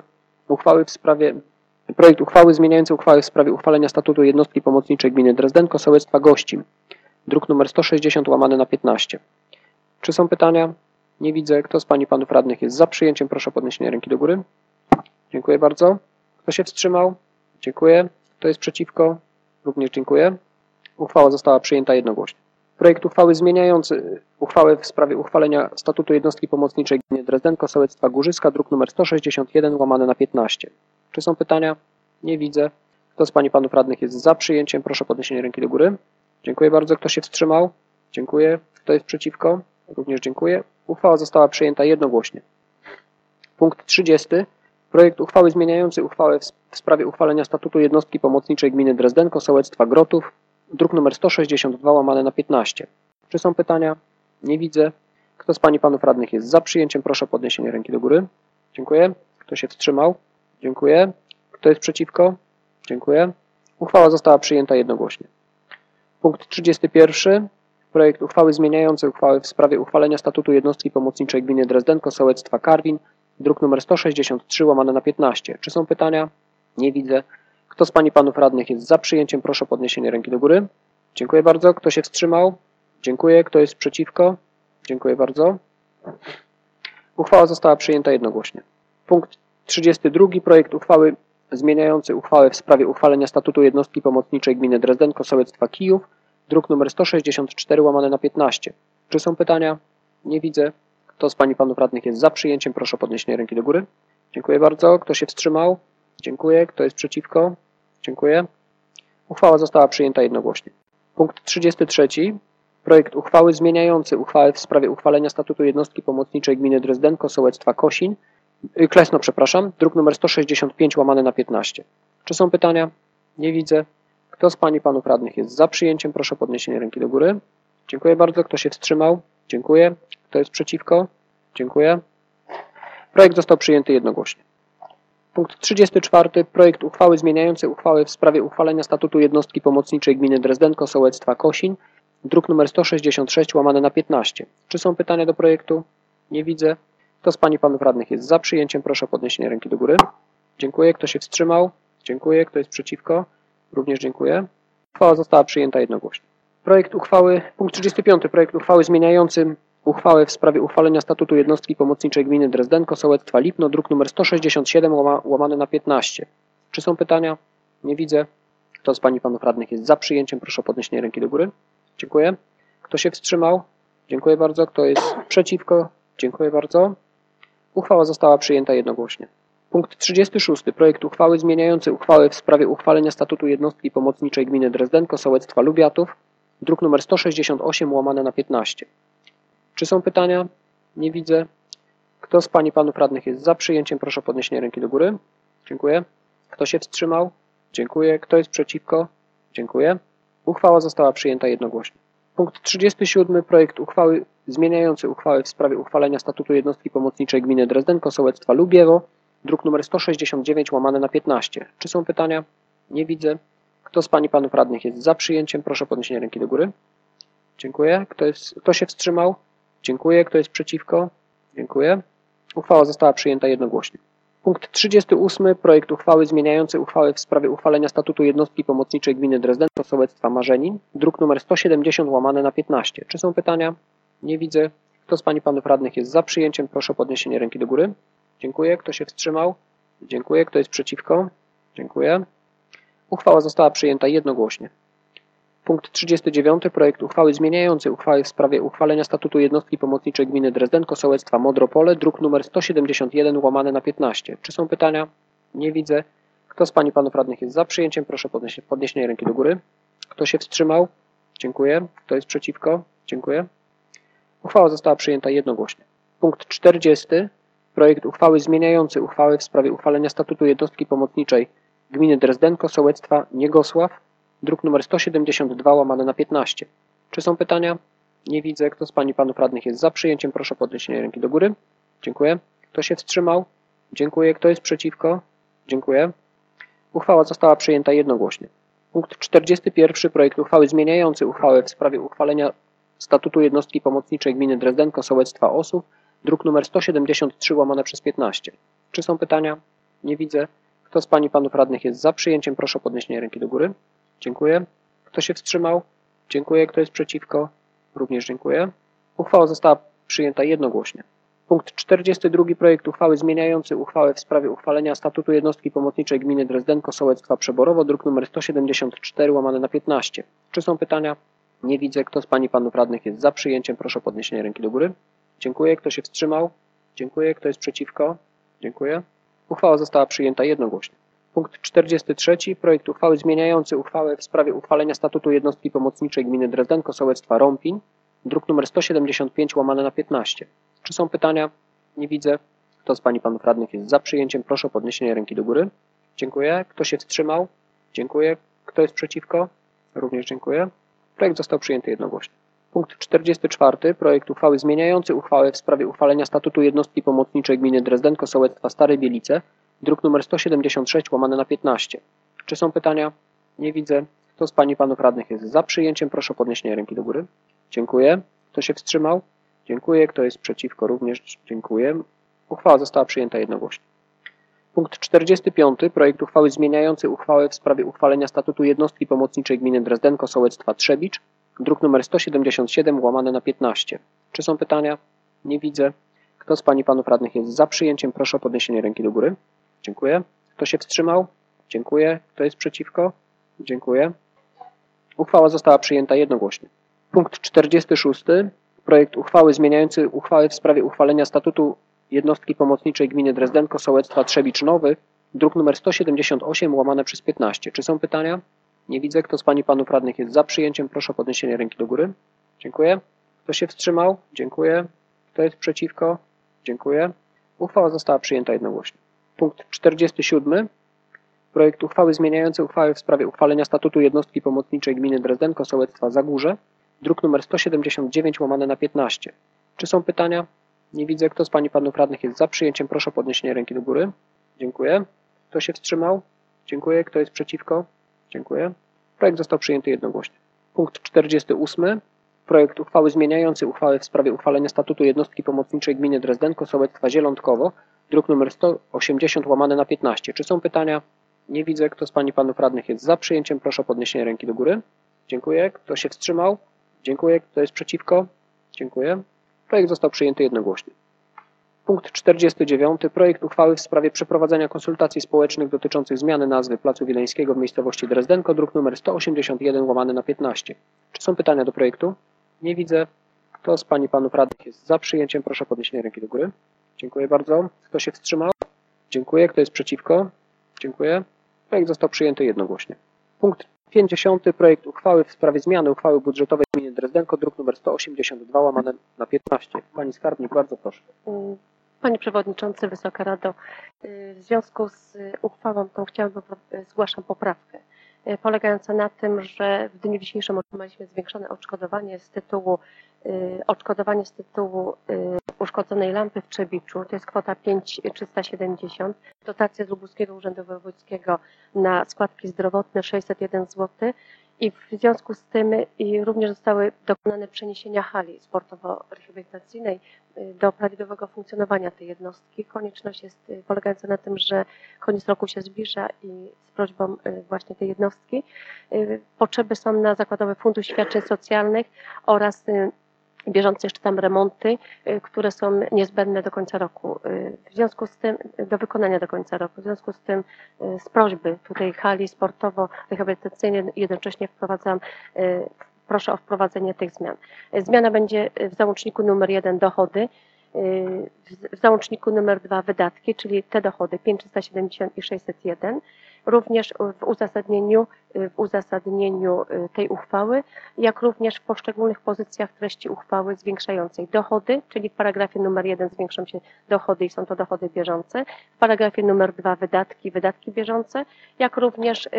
uchwały zmieniającej uchwałę w sprawie uchwalenia statutu jednostki pomocniczej gminy Drezdenko, sołectwa Gościm. Druk nr 160/15. Czy są pytania? Nie widzę. Kto z Pań i Panów Radnych jest za przyjęciem? Proszę o podniesienie ręki do góry. Dziękuję bardzo. Kto się wstrzymał? Dziękuję. Kto jest przeciwko? Również dziękuję. Uchwała została przyjęta jednogłośnie. Projekt uchwały zmieniający uchwałę w sprawie uchwalenia statutu jednostki pomocniczej gminy Drezdenko, sołectwa Górzyska, druk nr 161/15. Czy są pytania? Nie widzę. Kto z Pań i Panów Radnych jest za przyjęciem? Proszę o podniesienie ręki do góry. Dziękuję bardzo. Kto się wstrzymał? Dziękuję. Kto jest przeciwko? Również dziękuję. Uchwała została przyjęta jednogłośnie. Punkt 30. Projekt uchwały zmieniający uchwałę w sprawie uchwalenia statutu jednostki pomocniczej gminy Drezdenko, sołectwa Grotów, druk nr 162/15. Czy są pytania? Nie widzę. Kto z Pań i Panów Radnych jest za przyjęciem? Proszę o podniesienie ręki do góry. Dziękuję. Kto się wstrzymał? Dziękuję. Kto jest przeciwko? Dziękuję. Uchwała została przyjęta jednogłośnie. Punkt 31. Projekt uchwały zmieniający uchwałę w sprawie uchwalenia statutu jednostki pomocniczej gminy Drezdenko, sołectwa Karwin, druk nr 163/15. Czy są pytania? Nie widzę. Kto z Pań i Panów Radnych jest za przyjęciem? Proszę o podniesienie ręki do góry. Dziękuję bardzo. Kto się wstrzymał? Dziękuję. Kto jest przeciwko? Dziękuję bardzo. Uchwała została przyjęta jednogłośnie. Punkt 32. Projekt uchwały zmieniający uchwałę w sprawie uchwalenia statutu jednostki pomocniczej gminy Drezdenko, sołectwa Kijów, druk nr 164/15. Czy są pytania? Nie widzę. Kto z Pań i Panów Radnych jest za przyjęciem? Proszę o podniesienie ręki do góry. Dziękuję bardzo. Kto się wstrzymał? Dziękuję. Kto jest przeciwko? Dziękuję. Uchwała została przyjęta jednogłośnie. Punkt 33. Projekt uchwały zmieniający uchwałę w sprawie uchwalenia statutu jednostki pomocniczej gminy Drezdenko, sołectwa Klesno, druk nr 165/15. Czy są pytania? Nie widzę. Kto z Pań i Panów Radnych jest za przyjęciem? Proszę o podniesienie ręki do góry. Dziękuję bardzo. Kto się wstrzymał? Dziękuję. Kto jest przeciwko? Dziękuję. Projekt został przyjęty jednogłośnie. Punkt 34. Projekt uchwały zmieniający uchwałę w sprawie uchwalenia statutu jednostki pomocniczej gminy Drezdenko, sołectwa Kosin, druk nr 166/15. Czy są pytania do projektu? Nie widzę. Kto z Pań i Panów Radnych jest za przyjęciem? Proszę o podniesienie ręki do góry. Dziękuję. Kto się wstrzymał? Dziękuję. Kto jest przeciwko? Również dziękuję. Uchwała została przyjęta jednogłośnie. Punkt 35. Projekt uchwały zmieniający uchwałę w sprawie uchwalenia statutu jednostki pomocniczej gminy Drezdenko, sołectwa Lipno, druk nr 167/15. Czy są pytania? Nie widzę. Kto z Pań i Panów Radnych jest za przyjęciem? Proszę o podniesienie ręki do góry. Dziękuję. Kto się wstrzymał? Dziękuję bardzo. Kto jest przeciwko? Dziękuję bardzo. Uchwała została przyjęta jednogłośnie. Punkt 36. Projekt uchwały zmieniający uchwałę w sprawie uchwalenia statutu jednostki pomocniczej gminy Drezdenko, sołectwa Lubiatów, druk nr 168/15. Czy są pytania? Nie widzę. Kto z Pań i Panów Radnych jest za przyjęciem? Proszę o podniesienie ręki do góry. Dziękuję. Kto się wstrzymał? Dziękuję. Kto jest przeciwko? Dziękuję. Uchwała została przyjęta jednogłośnie. Punkt 37. Projekt uchwały zmieniający uchwałę w sprawie uchwalenia statutu jednostki pomocniczej gminy Drezdenko, sołectwa Lubiewo, druk nr 169/15. Czy są pytania? Nie widzę. Kto z Pań i Panów Radnych jest za przyjęciem? Proszę o podniesienie ręki do góry. Dziękuję. Kto się wstrzymał? Dziękuję. Kto jest przeciwko? Dziękuję. Uchwała została przyjęta jednogłośnie. Punkt 38. Projekt uchwały zmieniający uchwałę w sprawie uchwalenia statutu jednostki pomocniczej gminy Drezdenko, sołectwa Marzenin, druk nr 170/15. Czy są pytania? Nie widzę. Kto z Pań i Panów Radnych jest za przyjęciem? Proszę o podniesienie ręki do góry. Dziękuję. Kto się wstrzymał? Dziękuję. Kto jest przeciwko? Dziękuję. Uchwała została przyjęta jednogłośnie. Punkt 39. Projekt uchwały zmieniający uchwałę w sprawie uchwalenia statutu jednostki pomocniczej gminy Drezdenko, sołectwa Modropole, druk nr 171/15. Czy są pytania? Nie widzę. Kto z Pań i Panów Radnych jest za przyjęciem? Proszę o podniesienie ręki do góry. Kto się wstrzymał? Dziękuję. Kto jest przeciwko? Dziękuję. Uchwała została przyjęta jednogłośnie. Punkt 40. Projekt uchwały zmieniający uchwałę w sprawie uchwalenia statutu jednostki pomocniczej gminy Drezdenko, sołectwa Niegosław, druk nr 172/15. Czy są pytania? Nie widzę. Kto z Pań i Panów Radnych jest za przyjęciem? Proszę o podniesienie ręki do góry. Dziękuję. Kto się wstrzymał? Dziękuję. Kto jest przeciwko? Dziękuję. Uchwała została przyjęta jednogłośnie. Punkt 41. Projekt uchwały zmieniający uchwałę w sprawie uchwalenia statutu jednostki pomocniczej gminy Drezdenko Sołectwa Osób, druk nr 173/15. Czy są pytania? Nie widzę. Kto z pań i panów radnych jest za przyjęciem? Proszę o podniesienie ręki do góry. Dziękuję. Kto się wstrzymał? Dziękuję. Kto jest przeciwko? Również dziękuję. Uchwała została przyjęta jednogłośnie. Punkt 42. Projekt uchwały zmieniający uchwałę w sprawie uchwalenia statutu jednostki pomocniczej gminy Drezdenko Sołectwa Przeborowo, druk nr 174/15. Czy są pytania? Nie widzę. Kto z pań i panów radnych jest za przyjęciem? Proszę o podniesienie ręki do góry. Dziękuję. Kto się wstrzymał? Dziękuję. Kto jest przeciwko? Dziękuję. Uchwała została przyjęta jednogłośnie. Punkt 43. Projekt uchwały zmieniający uchwałę w sprawie uchwalenia statutu jednostki pomocniczej gminy Drezdenko Sołectwa Rąpin, druk nr 175/15. Czy są pytania? Nie widzę. Kto z pań i panów radnych jest za przyjęciem? Proszę o podniesienie ręki do góry. Dziękuję. Kto się wstrzymał? Dziękuję. Kto jest przeciwko? Również dziękuję. Projekt został przyjęty jednogłośnie. Punkt 44. Projekt uchwały zmieniający uchwałę w sprawie uchwalenia statutu jednostki pomocniczej gminy Drezdenko Sołectwa Stare Bielice, druk nr 176/15. Czy są pytania? Nie widzę. Kto z pań i panów radnych jest za przyjęciem? Proszę o podniesienie ręki do góry. Dziękuję. Kto się wstrzymał? Dziękuję. Kto jest przeciwko? Również dziękuję. Uchwała została przyjęta jednogłośnie. Punkt 45. Projekt uchwały zmieniający uchwałę w sprawie uchwalenia statutu jednostki pomocniczej gminy Drezdenko Sołectwa Trzebicz, druk nr 177/15. Czy są pytania? Nie widzę. Kto z pań i panów radnych jest za przyjęciem? Proszę o podniesienie ręki do góry. Dziękuję. Kto się wstrzymał? Dziękuję. Kto jest przeciwko? Dziękuję. Uchwała została przyjęta jednogłośnie. Punkt 46. Projekt uchwały zmieniający uchwałę w sprawie uchwalenia statutu jednostki pomocniczej gminy Drezdenko Sołectwa Trzebicz Nowy, druk nr 178/15. Czy są pytania? Nie widzę. Kto z pań i panów radnych jest za przyjęciem? Proszę o podniesienie ręki do góry. Dziękuję. Kto się wstrzymał? Dziękuję. Kto jest przeciwko? Dziękuję. Uchwała została przyjęta jednogłośnie. Punkt 47. Projekt uchwały zmieniający uchwałę w sprawie uchwalenia statutu jednostki pomocniczej gminy Drezdenko Sołectwa Zagórze, druk nr 179/15. Czy są pytania? Nie widzę. Kto z pań i panów radnych jest za przyjęciem? Proszę o podniesienie ręki do góry. Dziękuję. Kto się wstrzymał? Dziękuję. Kto jest przeciwko? Dziękuję. Projekt został przyjęty jednogłośnie. Punkt 48. Projekt uchwały zmieniający uchwałę w sprawie uchwalenia statutu jednostki pomocniczej gminy Drezdenko Sołectwa Zielątkowo, druk nr 180/15. Czy są pytania? Nie widzę. Kto z pań i panów radnych jest za przyjęciem? Proszę o podniesienie ręki do góry. Dziękuję. Kto się wstrzymał? Dziękuję. Kto jest przeciwko? Dziękuję. Projekt został przyjęty jednogłośnie. Punkt 49. Projekt uchwały w sprawie przeprowadzenia konsultacji społecznych dotyczących zmiany nazwy Placu Wileńskiego w miejscowości Drezdenko, druk nr 181/15. Czy są pytania do projektu? Nie widzę. Kto z pań i panów radnych jest za przyjęciem? Proszę o podniesienie ręki do góry. Dziękuję bardzo. Kto się wstrzymał? Dziękuję. Kto jest przeciwko? Dziękuję. Projekt został przyjęty jednogłośnie. Punkt 50. Projekt uchwały w sprawie zmiany uchwały budżetowej gminy Drezdenko, druk nr 182/15. Pani skarbnik, bardzo proszę. Panie Przewodniczący, Wysoka Rado, w związku z uchwałą tą zgłaszam poprawkę polegającą na tym, że w dniu dzisiejszym otrzymaliśmy zwiększone odszkodowanie z tytułu uszkodzonej lampy w Trzebiczu. To jest kwota 5370. Dotacja z Lubuskiego Urzędu Wojewódzkiego na składki zdrowotne 601 zł. I w związku z tym również zostały dokonane przeniesienia hali sportowo-rehabilitacyjnej do prawidłowego funkcjonowania tej jednostki. Konieczność jest polegająca na tym, że koniec roku się zbliża i z prośbą właśnie tej jednostki potrzeby są na Zakładowy Fundusz Świadczeń Socjalnych oraz bieżące jeszcze tam remonty, które są niezbędne do końca roku. W związku z tym, do wykonania do końca roku. W związku z tym z prośby tutaj hali sportowo-rehabilitacyjnej jednocześnie proszę o wprowadzenie tych zmian. Zmiana będzie w załączniku numer 1 dochody, w załączniku numer 2 wydatki, czyli te dochody 5370 i 601. Również w uzasadnieniu tej uchwały, jak również w poszczególnych pozycjach treści uchwały zwiększającej dochody, czyli w paragrafie numer 1 zwiększą się dochody i są to dochody bieżące, w paragrafie numer 2 wydatki bieżące, jak również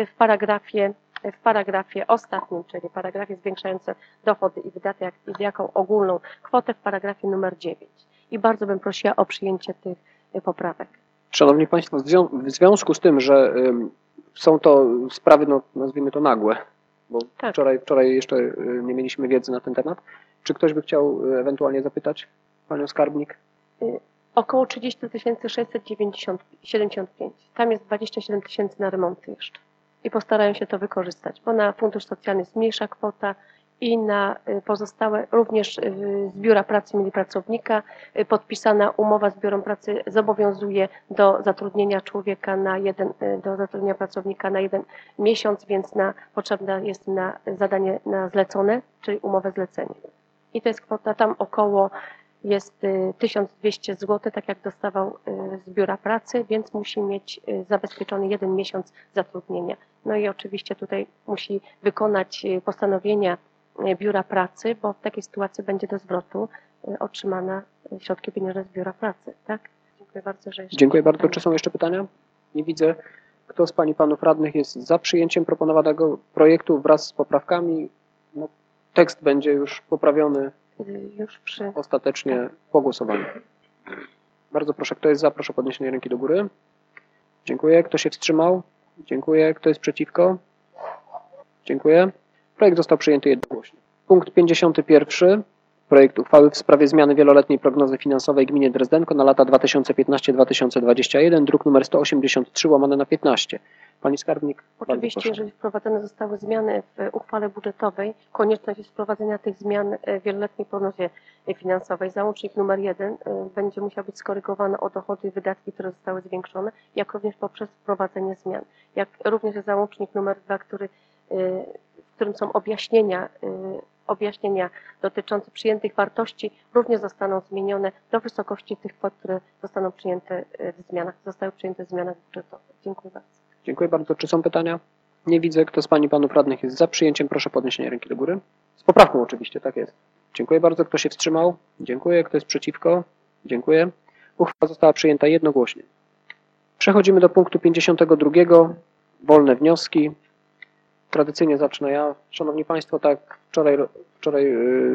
w paragrafie ostatnim, czyli paragrafie zwiększające dochody i wydatki, i w jaką ogólną kwotę w paragrafie numer 9. I bardzo bym prosiła o przyjęcie tych poprawek. Szanowni Państwo, w związku z tym, że są to sprawy, no, nazwijmy to nagłe, bo Tak. wczoraj jeszcze nie mieliśmy wiedzy na ten temat, czy ktoś by chciał ewentualnie zapytać Panią Skarbnik? Około 30 675. Tam jest 27 000 na remonty jeszcze. I postarają się to wykorzystać, bo na fundusz socjalny jest mniejsza kwota i na pozostałe również z biura pracy mieli pracownika. Podpisana umowa z biurem pracy zobowiązuje do zatrudnienia człowieka do zatrudnienia pracownika na 1 miesiąc, więc potrzebne jest na zadanie na zlecone, czyli umowę zlecenie. I to jest kwota tam około jest 1200 zł, tak jak dostawał z biura pracy, więc musi mieć zabezpieczony 1 miesiąc zatrudnienia. No i oczywiście tutaj musi wykonać postanowienia biura pracy, bo w takiej sytuacji będzie do zwrotu otrzymana środki pieniężne z biura pracy. Tak? Dziękuję bardzo, że jeszcze. Dziękuję bardzo. Czy są jeszcze pytania? Nie widzę. Kto z Pań i Panów Radnych jest za przyjęciem proponowanego projektu wraz z poprawkami? No, tekst będzie już poprawiony ostatecznie po głosowaniu. Bardzo proszę, kto jest za, proszę o podniesienie ręki do góry. Dziękuję. Kto się wstrzymał? Dziękuję. Kto jest przeciwko? Dziękuję. Projekt został przyjęty jednogłośnie. Punkt 51. Projekt uchwały w sprawie zmiany wieloletniej prognozy finansowej gminy Drezdenko na lata 2015-2021, druk nr 183/15. Pani Skarbnik. Oczywiście, jeżeli wprowadzone zostały zmiany w uchwale budżetowej, konieczność jest wprowadzenia tych zmian w wieloletniej prognozie finansowej. Załącznik numer 1 będzie musiał być skorygowany o dochody i wydatki, które zostały zwiększone, jak również poprzez wprowadzenie zmian. Jak również załącznik numer 2, w którym są objaśnienia dotyczące przyjętych wartości, również zostaną zmienione do wysokości tych kwot, które zostały przyjęte w zmianach budżetowych. Dziękuję bardzo. Dziękuję bardzo. Czy są pytania? Nie widzę. Kto z Pań i Panów Radnych jest za przyjęciem? Proszę o podniesienie ręki do góry. Z poprawką oczywiście, tak jest. Dziękuję bardzo. Kto się wstrzymał? Dziękuję. Kto jest przeciwko? Dziękuję. Uchwała została przyjęta jednogłośnie. Przechodzimy do punktu 52. Wolne wnioski. Tradycyjnie zacznę ja. Szanowni Państwo, tak wczoraj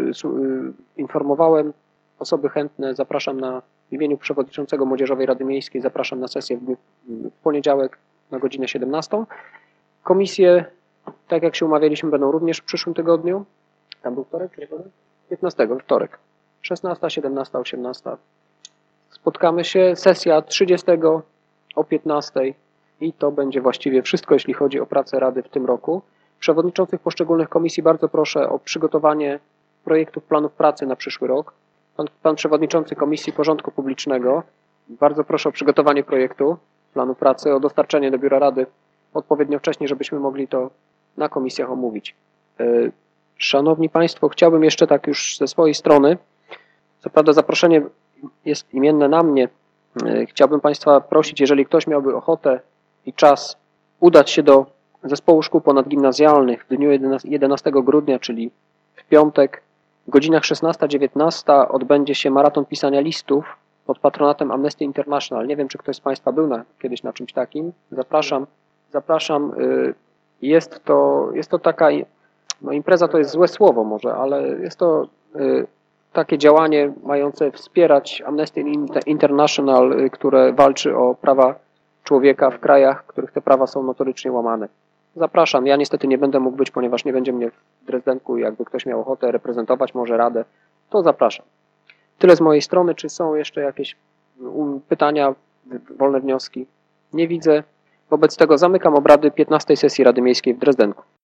informowałem. Osoby chętne zapraszam w imieniu przewodniczącego Młodzieżowej Rady Miejskiej zapraszam na sesję w poniedziałek na godzinę 17. Komisje, tak jak się umawialiśmy, będą również w przyszłym tygodniu. Tam był wtorek? 15, wtorek. 16, 17, 18. Spotkamy się. Sesja 30 o 15 i to będzie właściwie wszystko, jeśli chodzi o pracę Rady w tym roku. Przewodniczących poszczególnych komisji bardzo proszę o przygotowanie projektów planów pracy na przyszły rok. Pan przewodniczący Komisji Porządku Publicznego, bardzo proszę o przygotowanie projektu planu pracy, o dostarczenie do Biura Rady odpowiednio wcześnie, żebyśmy mogli to na komisjach omówić. Szanowni Państwo, chciałbym jeszcze tak już ze swojej strony, co prawda zaproszenie jest imienne na mnie, chciałbym Państwa prosić, jeżeli ktoś miałby ochotę i czas udać się do Zespołu Szkół Ponadgimnazjalnych w dniu 11 grudnia, czyli w piątek, w godzinach 16-19 odbędzie się maraton pisania listów pod patronatem Amnesty International. Nie wiem, czy ktoś z Państwa był kiedyś na czymś takim. Zapraszam. Jest to taka, no impreza to jest złe słowo może, ale jest to takie działanie mające wspierać Amnesty International, które walczy o prawa człowieka w krajach, w których te prawa są notorycznie łamane. Zapraszam. Ja niestety nie będę mógł być, ponieważ nie będzie mnie w Drezdenku. Jakby ktoś miał ochotę reprezentować może Radę, to zapraszam. Tyle z mojej strony. Czy są jeszcze jakieś pytania, wolne wnioski? Nie widzę. Wobec tego zamykam obrady 15. sesji Rady Miejskiej w Drezdenku.